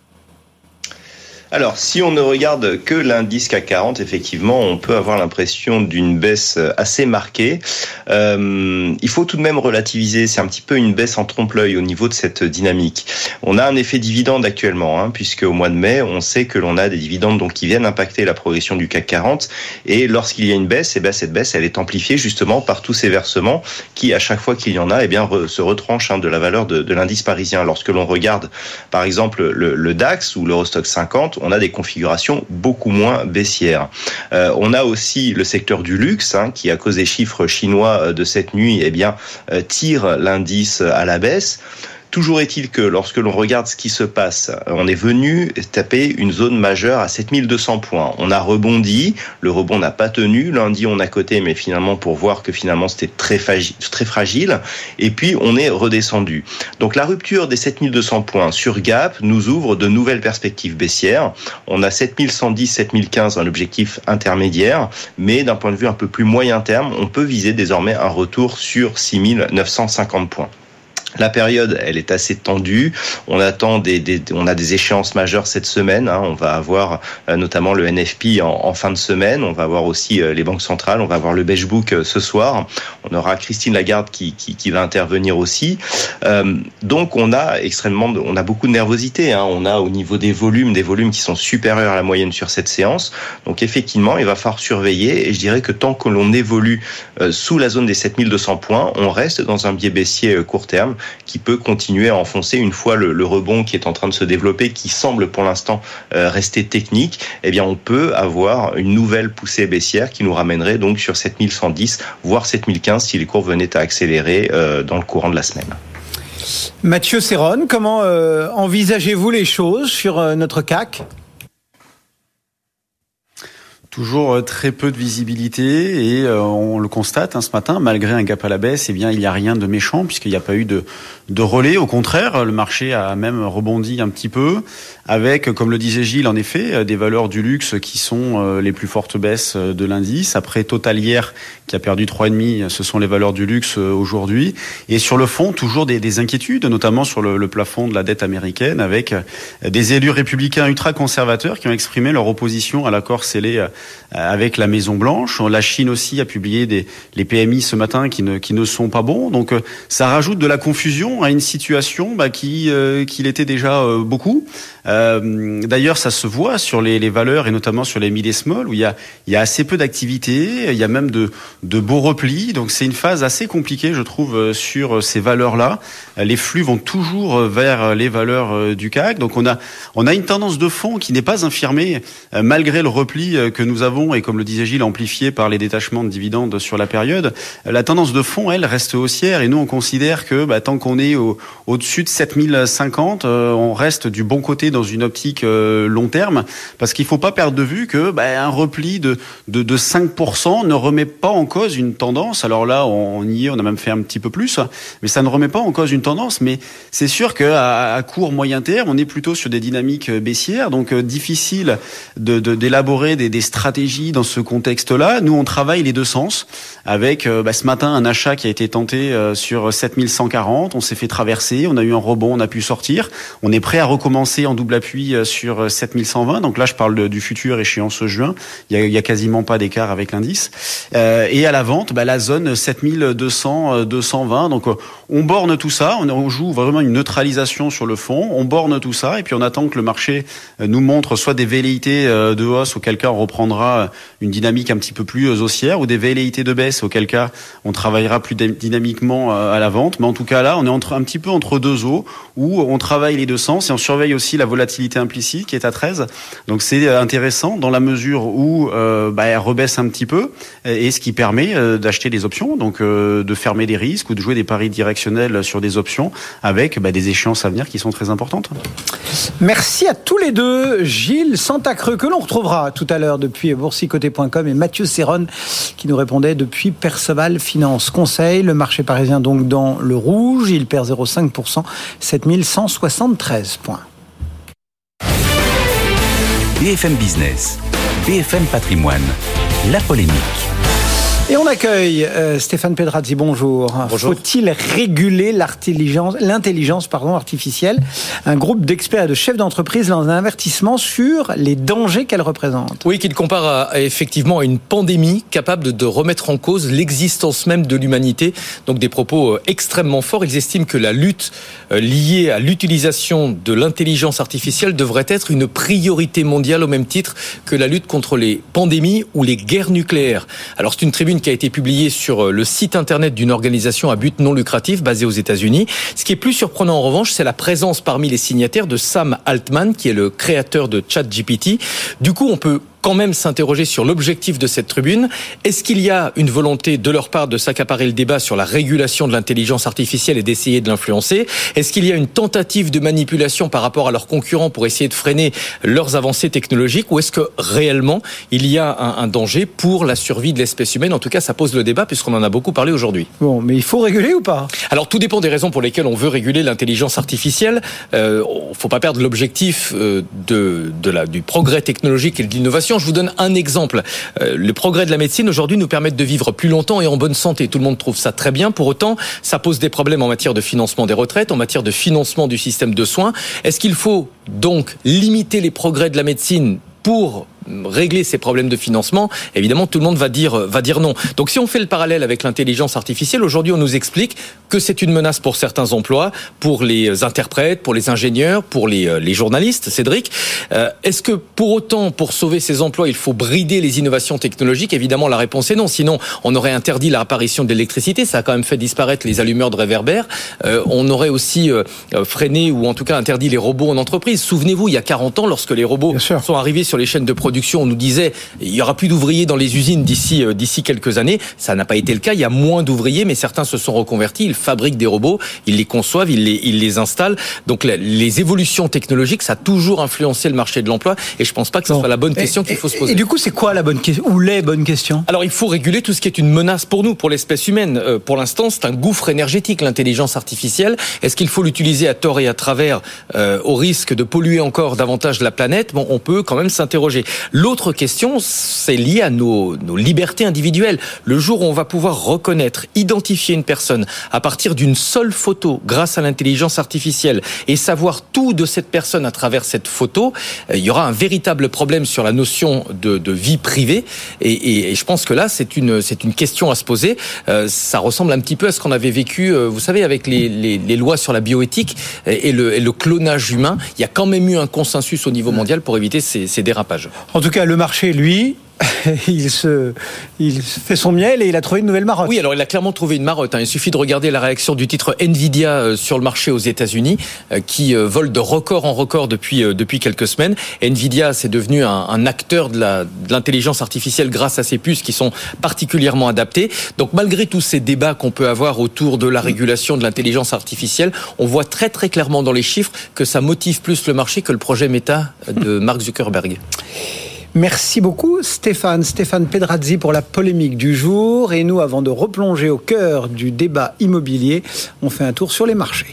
Alors, si on ne regarde que l'indice CAC 40, effectivement, on peut avoir l'impression d'une baisse assez marquée. Il faut tout de même relativiser. C'est un petit peu une baisse en trompe-l'œil au niveau de cette dynamique. On a un effet dividende actuellement, puisque au mois de mai, on sait que l'on a des dividendes qui viennent impacter la progression du CAC 40. Et lorsqu'il y a une baisse, cette baisse, elle est amplifiée justement par tous ces versements qui, à chaque fois qu'il y en a, se retranchent de la valeur de l'indice parisien. Lorsque l'on regarde, par exemple, le DAX ou l'Eurostoxx 50, on a des configurations beaucoup moins baissières. On a aussi le secteur du luxe, qui, à cause des chiffres chinois de cette nuit, tire l'indice à la baisse. Toujours est-il que lorsque l'on regarde ce qui se passe, on est venu taper une zone majeure à 7200 points. On a rebondi, le rebond n'a pas tenu. Lundi, on a coté, mais finalement pour voir que finalement c'était très fragile. Et puis on est redescendu. Donc la rupture des 7200 points sur Gap nous ouvre de nouvelles perspectives baissières. On a 7110, 7015 un objectif intermédiaire, mais d'un point de vue un peu plus moyen terme, on peut viser désormais un retour sur 6950 points. La période, elle est assez tendue. On attend on a des échéances majeures cette semaine. On va avoir notamment le NFP en fin de semaine. On va avoir aussi les banques centrales. On va avoir le Beige Book ce soir. On aura Christine Lagarde qui va intervenir aussi. Donc on a beaucoup de nervosité. On a au niveau des volumes qui sont supérieurs à la moyenne sur cette séance. Donc effectivement, il va falloir surveiller. Et je dirais que tant que l'on évolue sous la zone des 7200 points, on reste dans un biais baissier court terme qui peut continuer à enfoncer une fois le rebond qui est en train de se développer, qui semble pour l'instant rester technique. Eh bien, on peut avoir une nouvelle poussée baissière qui nous ramènerait donc sur 7110, voire 7015 si les courbes venaient à accélérer dans le courant de la semaine. Mathieu Serron, comment envisagez-vous les choses sur notre CAC ? Toujours très peu de visibilité et on le constate ce matin, malgré un gap à la baisse, eh bien il n'y a rien de méchant puisqu'il n'y a pas eu de relais. Au contraire, le marché a même rebondi un petit peu avec, comme le disait Gilles, en effet, des valeurs du luxe qui sont les plus fortes baisses de l'indice. Après Total hier qui a perdu 3,5, ce sont les valeurs du luxe aujourd'hui. Et sur le fond, toujours des inquiétudes, notamment sur le plafond de la dette américaine avec des élus républicains ultra-conservateurs qui ont exprimé leur opposition à l'accord scellé avec la Maison Blanche. La Chine aussi a publié les PMI ce matin qui ne sont pas bons. Donc ça rajoute de la confusion à une situation qui l'était déjà beaucoup. D'ailleurs, ça se voit sur les valeurs et notamment sur les mid et small où il y a assez peu d'activité, il y a même de beaux replis. Donc c'est une phase assez compliquée, je trouve, sur ces valeurs-là. Les flux vont toujours vers les valeurs du CAC. Donc on a une tendance de fond qui n'est pas infirmée malgré le repli que nous avons et comme le disait Gilles, amplifié par les détachements de dividendes sur la période. La tendance de fond, elle, reste haussière et nous on considère que tant qu'on est au-dessus de 7050, on reste du bon côté dans une optique long terme parce qu'il faut pas perdre de vue que un repli de 5% ne remet pas en cause une tendance. Alors là, on y est, on a même fait un petit peu plus, mais ça ne remet pas en cause une tendance. Mais c'est sûr qu'à court, moyen terme, on est plutôt sur des dynamiques baissières, donc difficile d'élaborer des stratégies dans ce contexte-là. Nous, on travaille les deux sens avec ce matin un achat qui a été tenté sur 7140. On s'est fait traverser, on a eu un rebond, on a pu sortir. On est prêt à recommencer en double appui sur 7120. Donc là, je parle du futur échéance juin. Il y a quasiment pas d'écart avec l'indice. Et à la vente, la zone 7200, 220. Donc on borne tout ça. On joue vraiment une neutralisation sur le fond. On borne tout ça et puis on attend que le marché nous montre soit des velléités de hausse, auquel cas on reprendra une dynamique un petit peu plus haussière, ou des velléités de baisse, auquel cas on travaillera plus dynamiquement à la vente. Mais en tout cas là, on est un petit peu entre deux eaux où on travaille les deux sens et on surveille aussi la volatilité implicite qui est à 13. Donc c'est intéressant dans la mesure où elle rebaisse un petit peu et ce qui permet d'acheter des options, donc de fermer des risques ou de jouer des paris directionnels sur des options avec des échéances à venir qui sont très importantes. Merci à tous les deux. Gilles Santacreux, que l'on retrouvera tout à l'heure depuis boursicoté.com, et Mathieu Serron qui nous répondait depuis Perceval Finance Conseil. Le marché parisien donc dans le rouge, il perd 0,5%, 7173 points. BFM Business, BFM Patrimoine, la polémique. Et on accueille Stéphane Pedrazzi, bonjour. Bonjour. Faut-il réguler l'intelligence artificielle ? Un groupe d'experts et de chefs d'entreprise lance un avertissement sur les dangers qu'elle représente. Oui, qu'il compare effectivement à une pandémie capable de remettre en cause l'existence même de l'humanité. Donc des propos extrêmement forts. Ils estiment que la lutte liée à l'utilisation de l'intelligence artificielle devrait être une priorité mondiale au même titre que la lutte contre les pandémies ou les guerres nucléaires. Alors c'est une tribune qui a été publiée sur le site internet d'une organisation à but non lucratif basée aux États-Unis. Ce qui est plus surprenant en revanche, c'est la présence parmi les signataires de Sam Altman, qui est le créateur de ChatGPT. Du coup, on peut quand même s'interroger sur l'objectif de cette tribune. Est-ce qu'il y a une volonté de leur part de s'accaparer le débat sur la régulation de l'intelligence artificielle et d'essayer de l'influencer? Est-ce qu'il y a une tentative de manipulation par rapport à leurs concurrents pour essayer de freiner leurs avancées technologiques? Ou est-ce que réellement il y a un danger pour la survie de l'espèce humaine? En tout cas, ça pose le débat puisqu'on en a beaucoup parlé aujourd'hui. Bon, mais il faut réguler ou pas? Alors, tout dépend des raisons pour lesquelles on veut réguler l'intelligence artificielle. Faut pas perdre l'objectif du progrès technologique et de l'innovation. Je vous donne un exemple. Le progrès de la médecine aujourd'hui nous permet de vivre plus longtemps et en bonne santé. Tout le monde trouve ça très bien. Pour autant, ça pose des problèmes en matière de financement des retraites, en matière de financement du système de soins. Est-ce qu'il faut donc limiter les progrès de la médecine pour régler ces problèmes de financement? Évidemment, tout le monde va dire non. Donc, si on fait le parallèle avec l'intelligence artificielle, aujourd'hui, on nous explique que c'est une menace pour certains emplois, pour les interprètes, pour les ingénieurs, pour les journalistes. Cédric, est-ce que pour autant, pour sauver ces emplois, il faut brider les innovations technologiques? Évidemment, la réponse est non. Sinon, on aurait interdit l'apparition de l'électricité. Ça a quand même fait disparaître les allumeurs de réverbères. On aurait aussi freiné ou en tout cas interdit les robots en entreprise. Souvenez-vous, il y a 40 ans, lorsque les robots sont arrivés sur les chaînes de production, on nous disait il y aura plus d'ouvriers dans les usines d'ici quelques années. Ça n'a pas été le cas. Il y a moins d'ouvriers, mais certains se sont reconvertis. Ils fabriquent des robots, ils les conçoivent, ils les installent. Donc les évolutions technologiques, ça a toujours influencé le marché de l'emploi. Et je pense pas que ce soit la bonne question qu'il faut se poser. Et du coup, c'est quoi la bonne question ou les bonnes questions? Alors, il faut réguler tout ce qui est une menace pour nous, pour l'espèce humaine. Pour l'instant, c'est un gouffre énergétique, l'intelligence artificielle. Est-ce qu'il faut l'utiliser à tort et à travers au risque de polluer encore davantage la planète? Bon, on peut quand même s'interroger. L'autre question, c'est lié à nos libertés individuelles. Le jour où on va pouvoir reconnaître, identifier une personne à partir d'une seule photo grâce à l'intelligence artificielle et savoir tout de cette personne à travers cette photo, il y aura un véritable problème sur la notion de vie privée. Et je pense que là, c'est une question à se poser. Ça ressemble un petit peu à ce qu'on avait vécu, vous savez, avec les lois sur la bioéthique et le clonage humain. Il y a quand même eu un consensus au niveau mondial pour éviter ces dérapages. En tout cas, le marché, lui, il fait son miel et il a trouvé une nouvelle marotte. Oui, alors il a clairement trouvé une marotte. Il suffit de regarder la réaction du titre Nvidia sur le marché aux États-Unis, qui vole de record en record depuis quelques semaines. Nvidia, c'est devenu un acteur de l'intelligence artificielle grâce à ses puces qui sont particulièrement adaptées. Donc malgré tous ces débats qu'on peut avoir autour de la régulation de l'intelligence artificielle, on voit très très clairement dans les chiffres que ça motive plus le marché que le projet Meta de Mark Zuckerberg. Merci beaucoup Stéphane Pedrazzi pour la polémique du jour. Et nous, avant de replonger au cœur du débat immobilier, on fait un tour sur les marchés.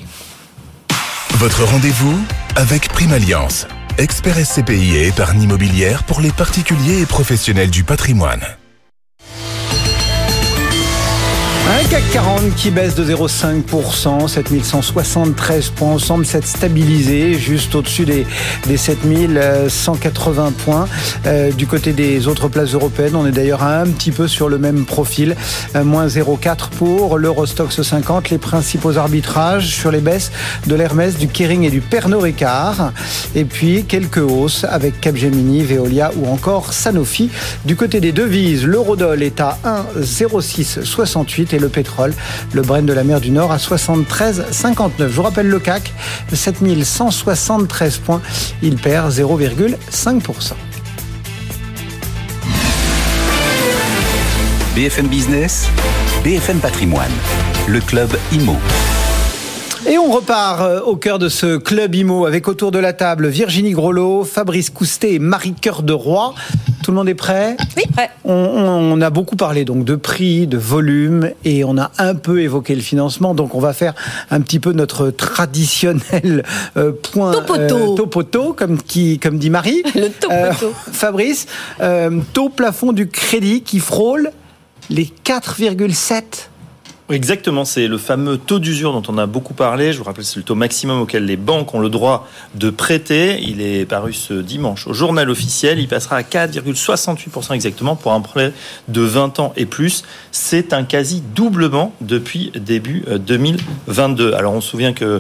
Votre rendez-vous avec Prime Alliance, expert SCPI et épargne immobilière pour les particuliers et professionnels du patrimoine. Un CAC 40 qui baisse de 0,5%, 7173 points. On semble s'être stabilisé juste au-dessus des 7180 points. Du côté des autres places européennes, on est d'ailleurs un petit peu sur le même profil. Moins 0,4 pour l'Eurostoxx 50. Les principaux arbitrages sur les baisses de l'Hermès, du Kering et du Pernod Ricard. Et puis quelques hausses avec Capgemini, Veolia ou encore Sanofi. Du côté des devises, l'eurodoll est à 1,0668 et le pétrole, le Brent de la mer du Nord à 73,59. Je vous rappelle le CAC, 7173 points, il perd 0,5%. BFM Business, BFM Patrimoine, le club IMO. Et on repart au cœur de ce club IMO avec autour de la table Virginie Grolot, Fabrice Coustet et Marie Cœur de Roy. Tout le monde est prêt ? Oui, prêt. On a beaucoup parlé donc de prix, de volume et on a un peu évoqué le financement. Donc on va faire un petit peu notre traditionnel point topoto, comme dit Marie. Le topoto. Fabrice, taux plafond du crédit qui frôle les 4,7. Exactement, c'est le fameux taux d'usure dont on a beaucoup parlé. Je vous rappelle, c'est le taux maximum auquel les banques ont le droit de prêter. Il est paru ce dimanche au journal officiel. Il passera à 4,68% exactement pour un prêt de 20 ans et plus. C'est un quasi doublement depuis début 2022. Alors on se souvient que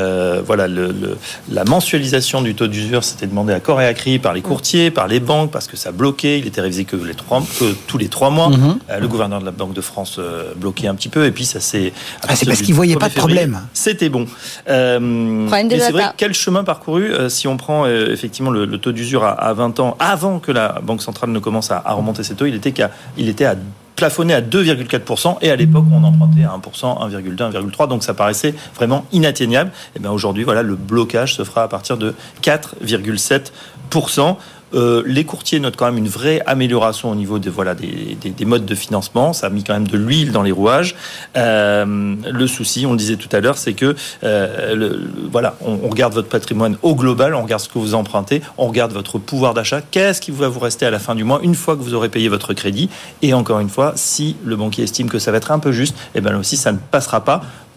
la mensualisation du taux d'usure s'était demandée à corps et à cri par les courtiers, par les banques, parce que ça bloquait. Il était révisé que tous les 3 mois. Le gouverneur de la Banque de France bloquait un petit peu. Et puis ça c'est... c'est parce qu'ils ne voyaient pas de problème. C'était bon. Mais c'est vrai, quel chemin parcouru si on prend effectivement le taux d'usure à 20 ans, avant que la Banque centrale ne commence à remonter ses taux, il était à plafonné à 2,4%, et à l'époque on empruntait à 1%, 1,2, 1,3%, donc ça paraissait vraiment inatteignable. Et bien aujourd'hui, voilà, le blocage se fera à partir de 4,7%. Les courtiers notent quand même une vraie amélioration au niveau des modes de financement. Ça a mis quand même de l'huile dans les rouages. Le souci, on le disait tout à l'heure, c'est que on regarde votre patrimoine au global, on regarde ce que vous empruntez, on regarde votre pouvoir d'achat. Qu'est-ce qui va vous rester à la fin du mois une fois que vous aurez payé votre crédit? Et encore une fois, si le banquier estime que ça va être un peu juste, et bien là aussi ça ne passera pas.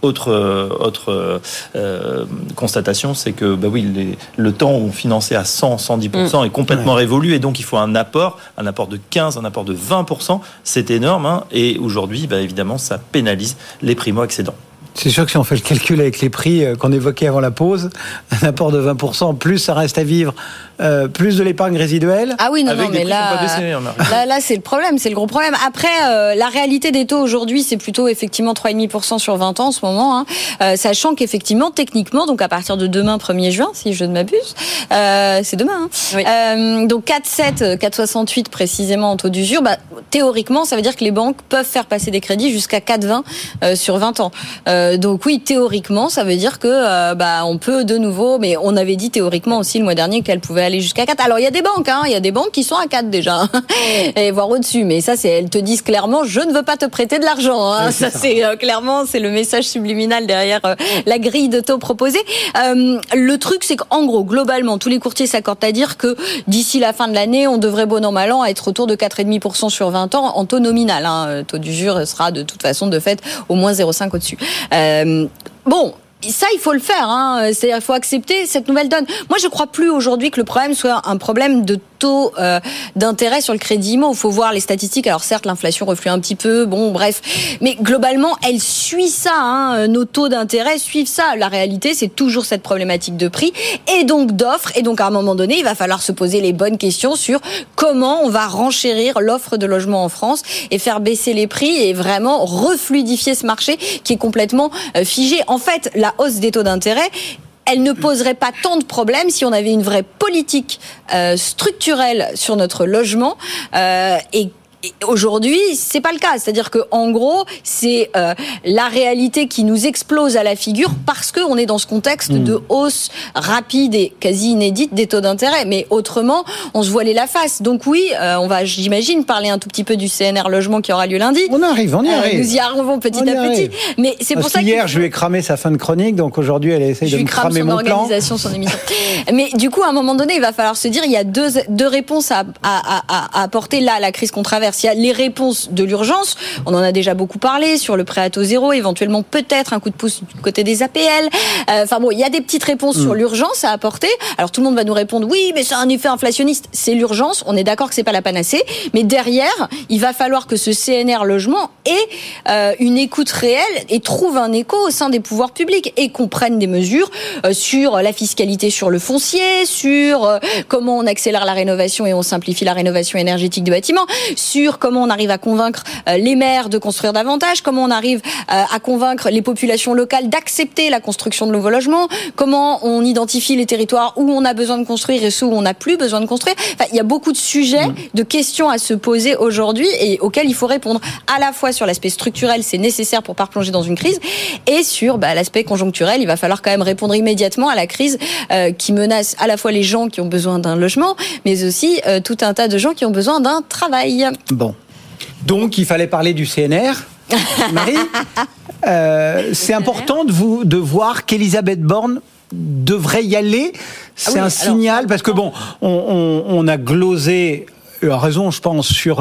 Autre constatation, c'est que le temps où on finançait à 100, 110% est complètement révolu, et donc il faut un apport de 15, un apport de 20%, c'est énorme, et aujourd'hui, évidemment, ça pénalise les primo-accédants. C'est sûr que si on fait le calcul avec les prix qu'on évoquait avant la pause, un apport de 20%, plus ça reste à vivre, plus de l'épargne résiduelle. Ah oui, non, mais là, c'est le problème, c'est le gros problème. Après, la réalité des taux aujourd'hui, c'est plutôt effectivement 3,5% sur 20 ans en ce moment, sachant qu'effectivement, techniquement, donc à partir de demain, 1er juin, si je ne m'abuse, c'est demain, oui. Donc 4,7, 4,68 précisément en taux d'usure, théoriquement, ça veut dire que les banques peuvent faire passer des crédits jusqu'à 4,20 sur 20 ans. Donc oui, théoriquement, ça veut dire que on peut de nouveau, mais on avait dit théoriquement aussi le mois dernier qu'elle pouvait aller jusqu'à 4. Alors il y a des banques qui sont à 4 déjà, et voire au-dessus, mais ça elles te disent clairement, je ne veux pas te prêter de l'argent. Ça c'est clairement, c'est le message subliminal derrière la grille de taux proposée. Le truc, c'est qu'en gros, globalement, tous les courtiers s'accordent à dire que d'ici la fin de l'année, on devrait bon an mal an être autour de 4,5% sur 20 ans en taux nominal. Taux d'usure sera de toute façon de fait au moins 0,5 au-dessus. Ça, il faut le faire. C'est-à-dire, il faut accepter cette nouvelle donne. Moi, je crois plus aujourd'hui que le problème soit un problème de taux d'intérêt sur le crédit immo. Il faut voir les statistiques. Alors certes, l'inflation reflue un petit peu. Bon, bref. Mais globalement, elle suit ça. Nos taux d'intérêt suivent ça. La réalité, c'est toujours cette problématique de prix et donc d'offres. Et donc, à un moment donné, il va falloir se poser les bonnes questions sur comment on va renchérir l'offre de logement en France et faire baisser les prix et vraiment refluidifier ce marché qui est complètement figé. En fait, la hausse des taux d'intérêt, elle ne poserait pas tant de problèmes si on avait une vraie politique structurelle sur notre logement et aujourd'hui, c'est pas le cas. C'est-à-dire que, en gros, c'est la réalité qui nous explose à la figure parce qu'on est dans ce contexte de hausse rapide et quasi inédite des taux d'intérêt. Mais autrement, on se voilait la face. Donc oui, on va, j'imagine, parler un tout petit peu du CNR logement qui aura lieu lundi. On y arrive. Nous y arrivons petit à petit. Mais c'est pour ça qu'hier, je lui ai cramé sa fin de chronique, donc aujourd'hui, elle essaye de me cramer mon plan. Je lui crame son organisation, son émission. Mais du coup, à un moment donné, il va falloir se dire, il y a deux réponses à apporter là à la crise qu'on traverse. Il y a les réponses de l'urgence, on en a déjà beaucoup parlé, sur le prêt à taux zéro, éventuellement peut-être un coup de pouce du côté des APL. Il y a des petites réponses sur l'urgence à apporter. Alors tout le monde va nous répondre, oui, mais c'est un effet inflationniste. C'est l'urgence, on est d'accord que c'est pas la panacée, mais derrière, il va falloir que ce CNR logement ait une écoute réelle et trouve un écho au sein des pouvoirs publics et qu'on prenne des mesures sur la fiscalité sur le foncier, sur comment on accélère la rénovation et on simplifie la rénovation énergétique du bâtiment, sur comment on arrive à convaincre les maires de construire davantage, comment on arrive à convaincre les populations locales d'accepter la construction de nouveaux logements, comment on identifie les territoires où on a besoin de construire et ceux où on n'a plus besoin de construire. Il y a beaucoup de sujets, de questions à se poser aujourd'hui et auxquels il faut répondre à la fois sur l'aspect structurel, c'est nécessaire pour pas plonger dans une crise, et sur l'aspect conjoncturel, il va falloir quand même répondre immédiatement à la crise qui menace à la fois les gens qui ont besoin d'un logement, mais aussi tout un tas de gens qui ont besoin d'un travail. Bon. Donc, il fallait parler du CNR. Marie, c'est important de voir qu'Elisabeth Borne devrait y aller. C'est un signal, parce que on a glosé, a raison, je pense, sur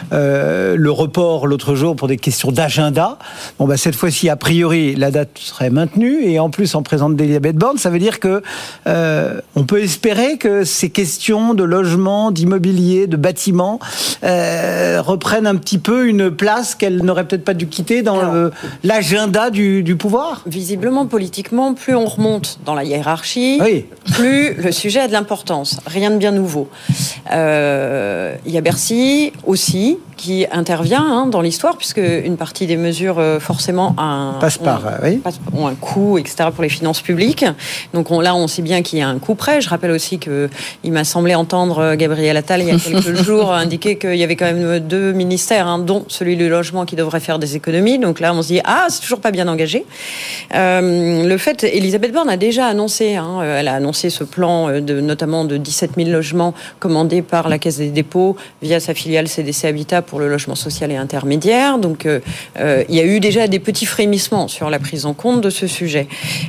le report l'autre jour pour des questions d'agenda. Cette fois-ci, a priori, la date serait maintenue, et en plus, en présence d'Elisabeth Borne, ça veut dire que on peut espérer que ces questions de logement, d'immobilier, de bâtiment reprennent un petit peu une place qu'elle n'aurait peut-être pas dû quitter dans l'agenda du pouvoir. Visiblement, politiquement, plus on remonte dans la hiérarchie, plus le sujet a de l'importance. Rien de bien nouveau. Il y a Bercy aussi, qui intervient dans l'histoire, puisque une partie des mesures forcément ont un coût, etc. pour les finances publiques. Donc on sait bien qu'il y a un coût près. Je rappelle aussi qu'il m'a semblé entendre Gabriel Attal il y a quelques jours indiquer qu'il y avait quand même 2 ministères, dont celui du logement, qui devrait faire des économies. Donc là, on se dit c'est toujours pas bien engagé. Le fait, Elisabeth Borne a déjà annoncé, elle a annoncé ce plan notamment de 17 000 logements commandés par la Caisse des dépôts via sa filiale CDC Habitat pour le logement social et intermédiaire. Donc il y a eu déjà des petits frémissements sur la prise en compte de ce sujet.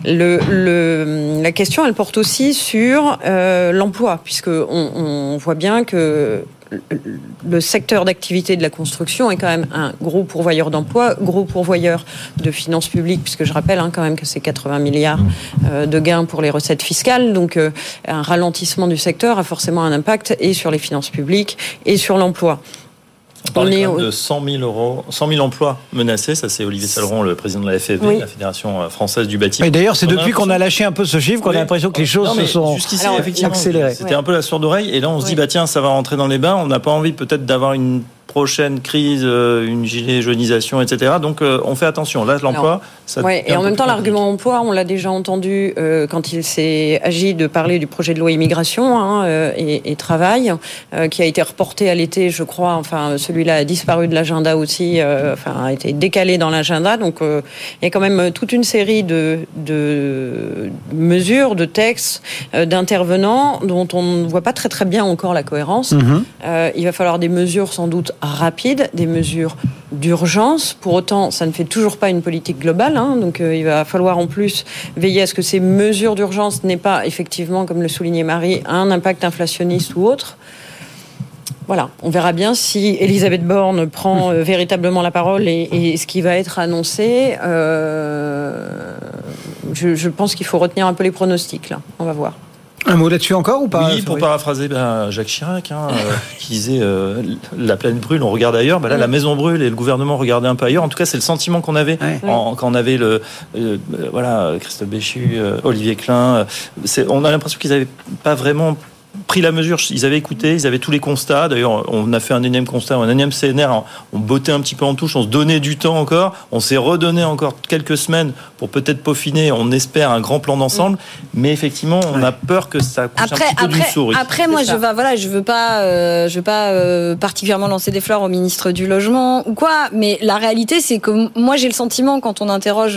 La question, elle porte aussi sur l'emploi, puisque on voit bien que le secteur d'activité de la construction est quand même un gros pourvoyeur d'emplois, gros pourvoyeur de finances publiques, puisque je rappelle quand même que c'est 80 milliards de gains pour les recettes fiscales. Donc un ralentissement du secteur a forcément un impact et sur les finances publiques et sur l'emploi. On parle de 100 000 emplois menacés. Ça, c'est Olivier Saleron, le président de la FFB, la Fédération française du bâtiment. Et d'ailleurs, c'est depuis qu'on a lâché un peu ce chiffre qu'on a l'impression que les choses se sont accélérées. C'était un peu la sourde oreille. Et là, on se dit, tiens, ça va rentrer dans les bains. On n'a pas envie peut-être d'avoir une prochaine crise, une gilet jaunisation, etc. Donc, on fait attention. Là, l'emploi, ça... Et en même temps, l'argument emploi, on l'a déjà entendu quand il s'est agi de parler du projet de loi immigration et travail, qui a été reporté à l'été, je crois. Enfin, celui-là a disparu de l'agenda aussi, a été décalé dans l'agenda. Donc, il y a quand même toute une série de mesures, de textes, d'intervenants dont on ne voit pas très très bien encore la cohérence. Il va falloir des mesures sans doute rapides, des mesures d'urgence. Pour autant, ça ne fait toujours pas une politique globale. Donc, il va falloir en plus veiller à ce que ces mesures d'urgence n'aient pas, effectivement, comme le soulignait Marie, un impact inflationniste ou autre. Voilà, on verra bien si Elisabeth Borne prend véritablement la parole et ce qui va être annoncé. Je pense qu'il faut retenir un peu les pronostics, là. On va voir. Un mot là-dessus encore ou pas? Oui, pour paraphraser Jacques Chirac, qui disait la planète brûle, on regarde ailleurs. Là, la maison brûle et le gouvernement regardait un peu ailleurs. En tout cas, c'est le sentiment qu'on avait quand on avait Christophe Béchu, Olivier Klein. On a l'impression qu'ils n'avaient pas vraiment pris la mesure, ils avaient écouté, ils avaient tous les constats. D'ailleurs, on a fait un énième constat, un énième CNR, on bottait un petit peu en touche, on se donnait du temps encore, on s'est redonné encore quelques semaines pour peut-être peaufiner, on espère un grand plan d'ensemble, mais effectivement, on a peur que ça couche un petit peu d'une souris. Après, moi, je veux pas particulièrement lancer des fleurs au ministre du Logement ou quoi, mais la réalité, c'est que moi, j'ai le sentiment, quand on interroge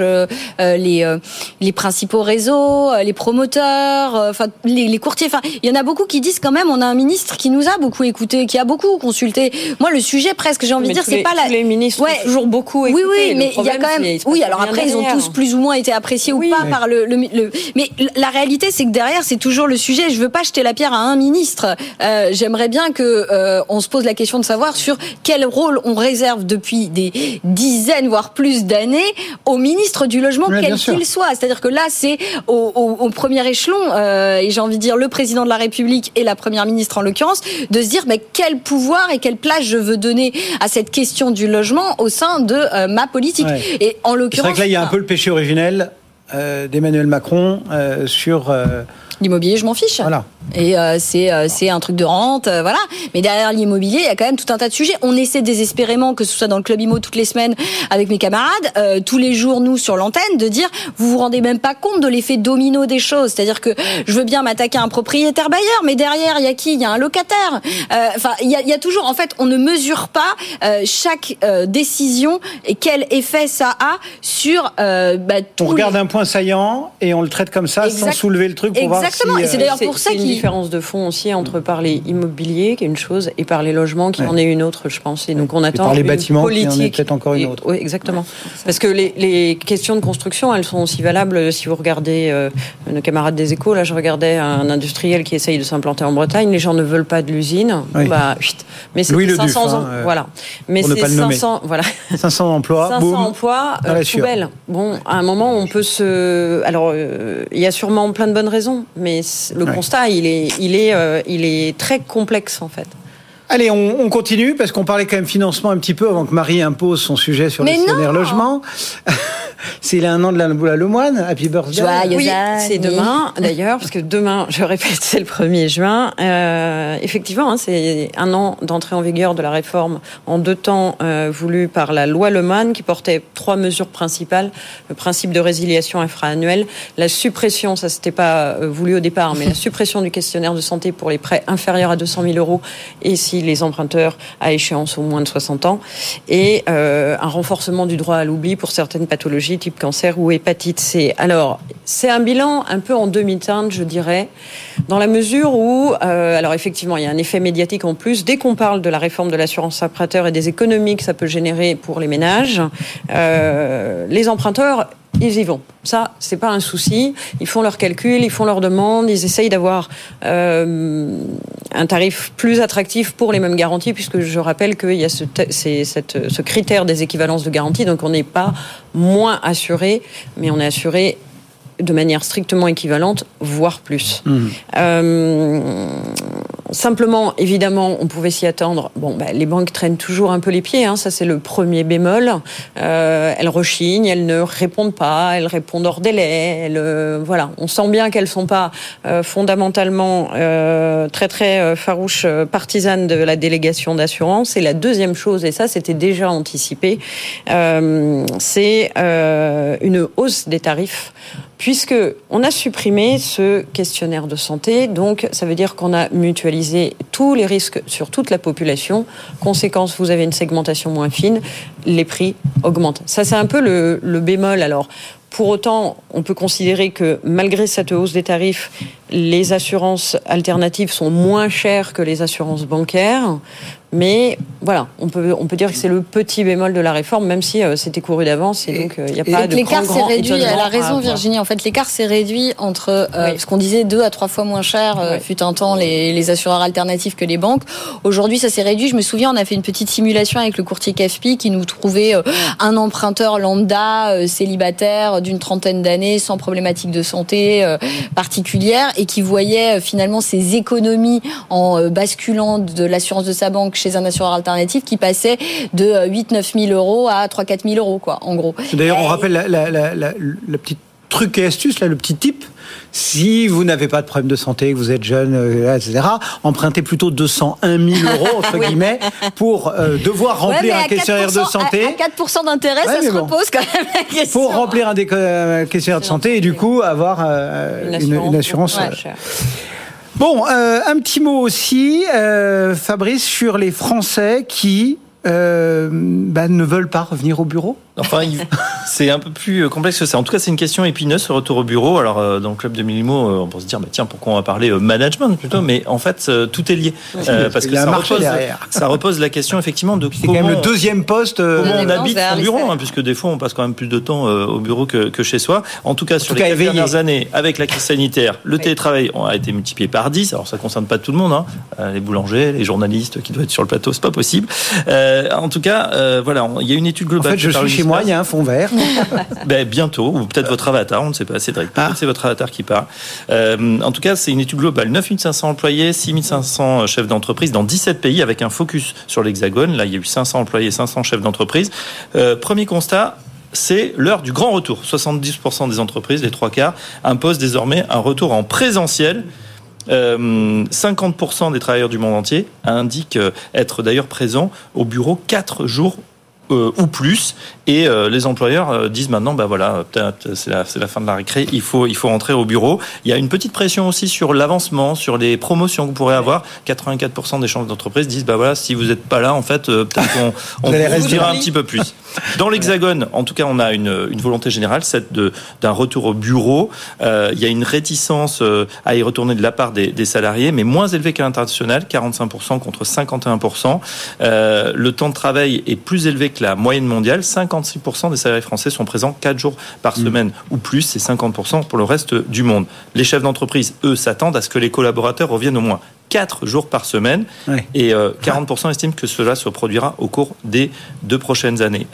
les principaux réseaux, les promoteurs, les courtiers, il y en a beaucoup qui disent quand même, on a un ministre qui nous a beaucoup écouté, qui a beaucoup consulté. Moi, le sujet, presque, j'ai envie de dire, c'est pas tous les ministres ont toujours beaucoup écouté. Oui, mais il y a quand même. Oui, alors après, ils ont tous plus ou moins été appréciés ou pas par le. Mais la réalité, c'est que derrière, c'est toujours le sujet. Je veux pas jeter la pierre à un ministre. J'aimerais bien que on se pose la question de savoir sur quel rôle on réserve depuis des dizaines, voire plus d'années, au ministre du Logement, quel qu'il soit. C'est-à-dire que là, c'est au premier échelon, et j'ai envie de dire le président de la République et la première ministre en l'occurrence, de se dire quel pouvoir et quelle place je veux donner à cette question du logement au sein de ma politique. Et en l'occurrence, c'est vrai que là il y a un peu le péché originel d'Emmanuel Macron sur l'immobilier, je m'en fiche. Voilà. Et c'est un truc de rente, voilà. Mais derrière l'immobilier, il y a quand même tout un tas de sujets. On essaie désespérément, que ce soit dans le Club Immo toutes les semaines avec mes camarades, tous les jours, nous, sur l'antenne, de dire, vous vous rendez même pas compte de l'effet domino des choses. C'est-à-dire que je veux bien m'attaquer à un propriétaire bailleur, mais derrière, il y a qui? Il y a un locataire. Il y a toujours, en fait, on ne mesure pas chaque décision et quel effet ça a sur on regarde un point saillant et on le traite comme ça, sans soulever le truc pour voir. Exactement, et c'est d'ailleurs pour ça qu'il y a une différence de fond aussi entre parler immobilier, qui est une chose, et parler logement, qui en est une autre, je pense. Et donc on attend parler une bâtiment, politique, qui en est peut-être encore une autre. Oui, exactement. Parce que les questions de construction, elles sont aussi valables si vous regardez nos camarades des Échos. Là, je regardais un industriel qui essaye de s'implanter en Bretagne. Les gens ne veulent pas de l'usine. Oui. Mais c'est 500 ans. Voilà. Mais c'est 500. Voilà. 500 emplois. 500 emplois. Poubelle. Bon, à un moment, on peut Alors, il y a sûrement plein de bonnes raisons, mais le constat, il est très complexe en fait. Allez, on continue parce qu'on parlait quand même financement un petit peu avant que Marie impose son sujet sur les CNR logements. C'est un an de la Lemoine. Happy birthday. Oui, c'est demain, d'ailleurs, parce que demain, je répète, c'est le 1er juin. Effectivement, c'est un an d'entrée en vigueur de la réforme en 2 temps voulue par la loi Lemoine, qui portait 3 mesures principales. Le principe de résiliation infra-annuelle, la suppression, ça c'était pas voulu au départ, mais la suppression du questionnaire de santé pour les prêts inférieurs à 200 000 euros et si les emprunteurs à échéance au moins de 60 ans, et un renforcement du droit à l'oubli pour certaines pathologies type cancer ou hépatite C. Alors, c'est un bilan un peu en demi-teinte, je dirais, dans la mesure où, alors effectivement, il y a un effet médiatique en plus. Dès qu'on parle de la réforme de l'assurance emprunteur et des économies que ça peut générer pour les ménages, les emprunteurs, ils y vont. Ça, c'est pas un souci. Ils font leurs calculs, ils font leurs demandes, ils essayent d'avoir un tarif plus attractif pour les mêmes garanties, puisque je rappelle qu'il y a ce critère des équivalences de garantie, donc on n'est pas moins assuré, mais on est assuré de manière strictement équivalente, voire plus. Simplement, évidemment, on pouvait s'y attendre. Les banques traînent toujours un peu les pieds, ça c'est le premier bémol. Elles rechignent, elles ne répondent pas, elles répondent hors délai. Voilà, on sent bien qu'elles sont pas fondamentalement très très farouches partisanes de la délégation d'assurance. Et la deuxième chose, et ça c'était déjà anticipé, c'est une hausse des tarifs. Puisque on a supprimé ce questionnaire de santé, donc ça veut dire qu'on a mutualisé tous les risques sur toute la population. Conséquence, vous avez une segmentation moins fine, les prix augmentent. Ça, c'est un peu le bémol. Alors, pour autant, on peut considérer que malgré cette hausse des tarifs, les assurances alternatives sont moins chères que les assurances bancaires. Mais voilà, on peut dire que c'est le petit bémol de la réforme, même si c'était couru d'avance, et donc il n'y a pas de l'écart grand réduit. étonnement. Elle a raison, Virginie. En fait, l'écart s'est réduit entre ce qu'on disait 2 à 3 fois moins cher, fut un temps les assureurs alternatifs que les banques. Aujourd'hui, ça s'est réduit. Je me souviens, on a fait une petite simulation avec le courtier CAFPI qui nous trouvait un emprunteur lambda, célibataire, d'une 30aine d'années, sans problématique de santé particulière, et qui voyait finalement ses économies en basculant de l'assurance de sa banque chez un assureur alternatif qui passait de 8-9 000 euros à 3-4 000 euros, quoi, en gros. D'ailleurs, on rappelle la petite truc et astuce, le petit tip. Si vous n'avez pas de problème de santé, que vous êtes jeune, etc., empruntez plutôt 201 000 euros, entre guillemets, pour devoir remplir un questionnaire de santé. À 4% d'intérêt, ça se repose quand même la question. Pour remplir un questionnaire de santé et du coup avoir une assurance. Bon, un petit mot aussi, Fabrice, sur les Français qui ne veulent pas revenir au bureau. Enfin, c'est un peu plus complexe que ça. En tout cas, c'est une question épineuse, ce retour au bureau. Alors, dans le club de Mille mots, on peut se dire, tiens, pourquoi on va parler management plutôt ? Mais en fait, tout est lié. Parce que ça repose la question, effectivement, de c'est quand même le deuxième poste. Comment on habite son bureau, puisque des fois, on passe quand même plus de temps au bureau que chez soi. En tout cas, sur les 4 dernières années, avec la crise sanitaire, le télétravail a été multiplié par 10. Alors, ça ne concerne pas tout le monde. Les boulangers, les journalistes qui doivent être sur le plateau, c'est pas possible. En tout cas, voilà, il y a une étude globale. En fait, je suis chez moi, il y a un fond vert. Bientôt, ou peut-être votre avatar, on ne sait pas, Cédric. C'est votre avatar qui parle. En tout cas, c'est une étude globale. 9 500 employés, 6 500 chefs d'entreprise dans 17 pays, avec un focus sur l'Hexagone. Là, il y a eu 500 employés, 500 chefs d'entreprise. Premier constat, c'est l'heure du grand retour. 70% des entreprises, les 3/4, imposent désormais un retour en présentiel. 50% des travailleurs du monde entier indiquent être d'ailleurs présents au bureau 4 jours ou plus, et les employeurs disent maintenant peut-être c'est la fin de la récré, il faut rentrer au bureau. Il y a une petite pression aussi sur l'avancement, sur les promotions que vous pourrez avoir. 84% des chefs d'entreprise disent si vous n'êtes pas là, en fait peut-être on vous dira un petit peu plus. Dans l'Hexagone, en tout cas, on a une volonté générale, c'est d'un retour au bureau. Il y a une réticence à y retourner de la part des salariés, mais moins élevée qu'à l'international, 45% contre 51%. Le temps de travail est plus élevé que la moyenne mondiale. 56% des salariés français sont présents 4 jours par semaine ou plus, c'est 50% pour le reste du monde. Les chefs d'entreprise, eux, s'attendent à ce que les collaborateurs reviennent au moins 4 jours par semaine, et 40% estiment que cela se produira au cours des 2 prochaines années. Alors,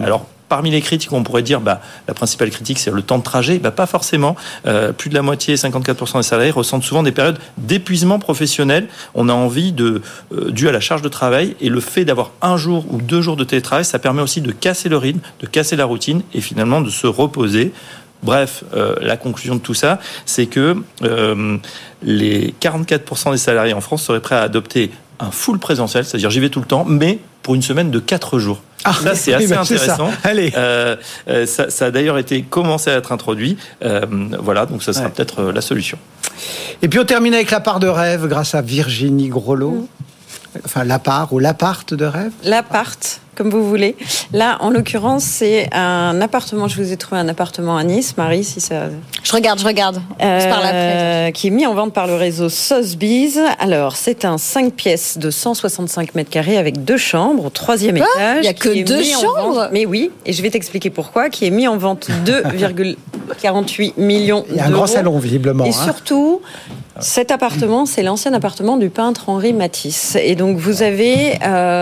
parmi les critiques, on pourrait dire la principale critique, c'est le temps de trajet. Pas forcément. Plus de la moitié, 54% des salariés ressentent souvent des périodes d'épuisement professionnel. On a envie dû à la charge de travail, et le fait d'avoir 1 jour ou 2 jours de télétravail, ça permet aussi de casser le rythme, de casser la routine et finalement de se reposer. Bref, la conclusion de tout ça, c'est que les 44% des salariés en France seraient prêts à adopter un full présentiel, c'est-à-dire j'y vais tout le temps, mais pour une semaine de 4 jours. Ça, c'est assez intéressant. Allez. Ça a d'ailleurs commencé à être introduit. Voilà, donc ça sera peut-être la solution. Et puis on termine avec la part de rêve grâce à Virginie Grelot. Enfin, la part ou l'appart de rêve. L'appart, comme vous voulez. Là, en l'occurrence, c'est un appartement. Je vous ai trouvé un appartement à Nice, Marie, si ça... Je regarde. Je parle après. Qui est mis en vente par le réseau Sotheby's. Alors, c'est un 5 pièces de 165 mètres carrés avec 2 chambres au 3e étage. Il n'y a que 2 chambres. Mais oui, et je vais t'expliquer pourquoi. Qui est mis en vente 2,48 millions d'euros. Il y a un grand salon, visiblement. Et surtout... Cet appartement, c'est l'ancien appartement du peintre Henri Matisse. Et donc, vous avez...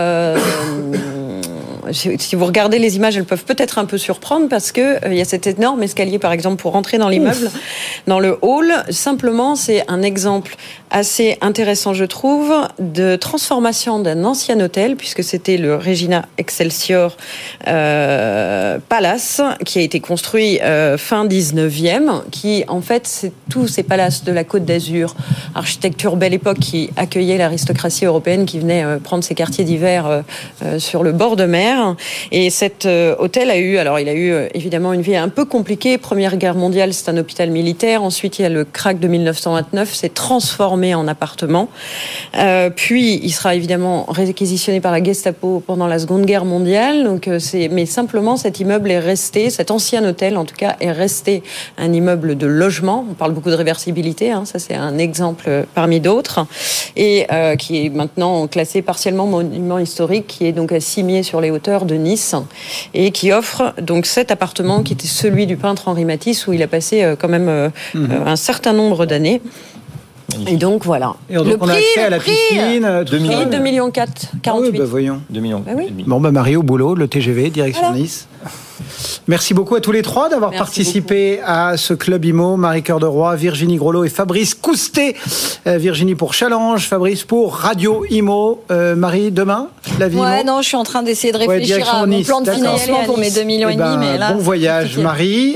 si vous regardez les images, elles peuvent peut-être un peu surprendre parce que y a cet énorme escalier, par exemple, pour rentrer dans l'immeuble, dans le hall. Simplement, c'est un exemple assez intéressant, je trouve, de transformation d'un ancien hôtel, puisque c'était le Regina Excelsior Palace, qui a été construit fin 19e, qui, en fait, c'est tous ces palaces de la Côte d'Azur, architecture belle époque, qui accueillait l'aristocratie européenne qui venait prendre ses quartiers d'hiver sur le bord de mer. Et cet hôtel il a eu évidemment une vie un peu compliquée. Première guerre mondiale, c'est un hôpital militaire. Ensuite, il y a le krach de 1929, c'est transformé en appartement. Puis, il sera évidemment réquisitionné par la Gestapo pendant la Seconde Guerre mondiale. Donc, mais simplement, cet immeuble est resté, cet ancien hôtel, en tout cas, est resté un immeuble de logement. On parle beaucoup de réversibilité, ça c'est un exemple parmi d'autres, et qui est maintenant classé partiellement monument historique, qui est donc à Cimiez sur les hauteurs de Nice, et qui offre donc cet appartement qui était celui du peintre Henri Matisse, où il a passé quand même un certain nombre d'années. Et donc voilà. Et donc on a accès à la piscine. 2 millions 48. Oui, voyons. 2 millions. Oui. Bon, Marie, au boulot, le TGV, direction Nice. Merci beaucoup à tous les trois d'avoir participé à ce Club Imo. Marie Cœur de Roy, Virginie Grelot et Fabrice Coustet. Virginie pour Challenge, Fabrice pour Radio Imo. Marie, demain, la vie Imo. Non, je suis en train d'essayer de réfléchir à mon plan de financement pour mes 2,5 millions. Mais là, bon voyage, Marie.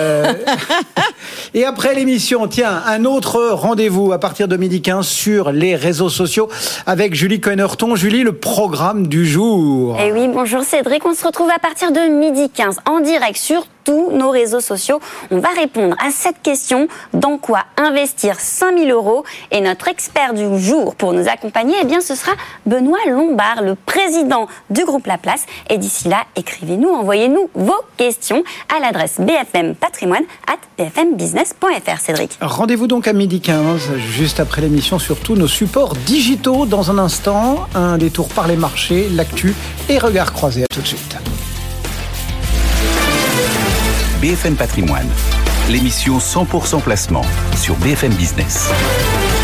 Et après l'émission, tiens, un autre rendez-vous à partir de 12h15 sur les réseaux sociaux avec Julie Cohen-Hurton. Julie, le programme du jour. Et oui, bonjour Cédric. On se retrouve à partir de 12h15 en direct sur tous nos réseaux sociaux. On va répondre à cette question: dans quoi investir 5 000 €? Et notre expert du jour pour nous accompagner, ce sera Benoît Lombard, le président du groupe La Place. Et d'ici là, écrivez-nous, envoyez-nous vos questions à l'adresse bfmpatrimoine@bfmbusiness.fr. Cédric. Rendez-vous donc à 12h15, juste après l'émission, sur tous nos supports digitaux. Dans un instant, un détour par les marchés, l'actu et regard croisé. À tout de suite. BFM Patrimoine, l'émission 100% placement sur BFM Business.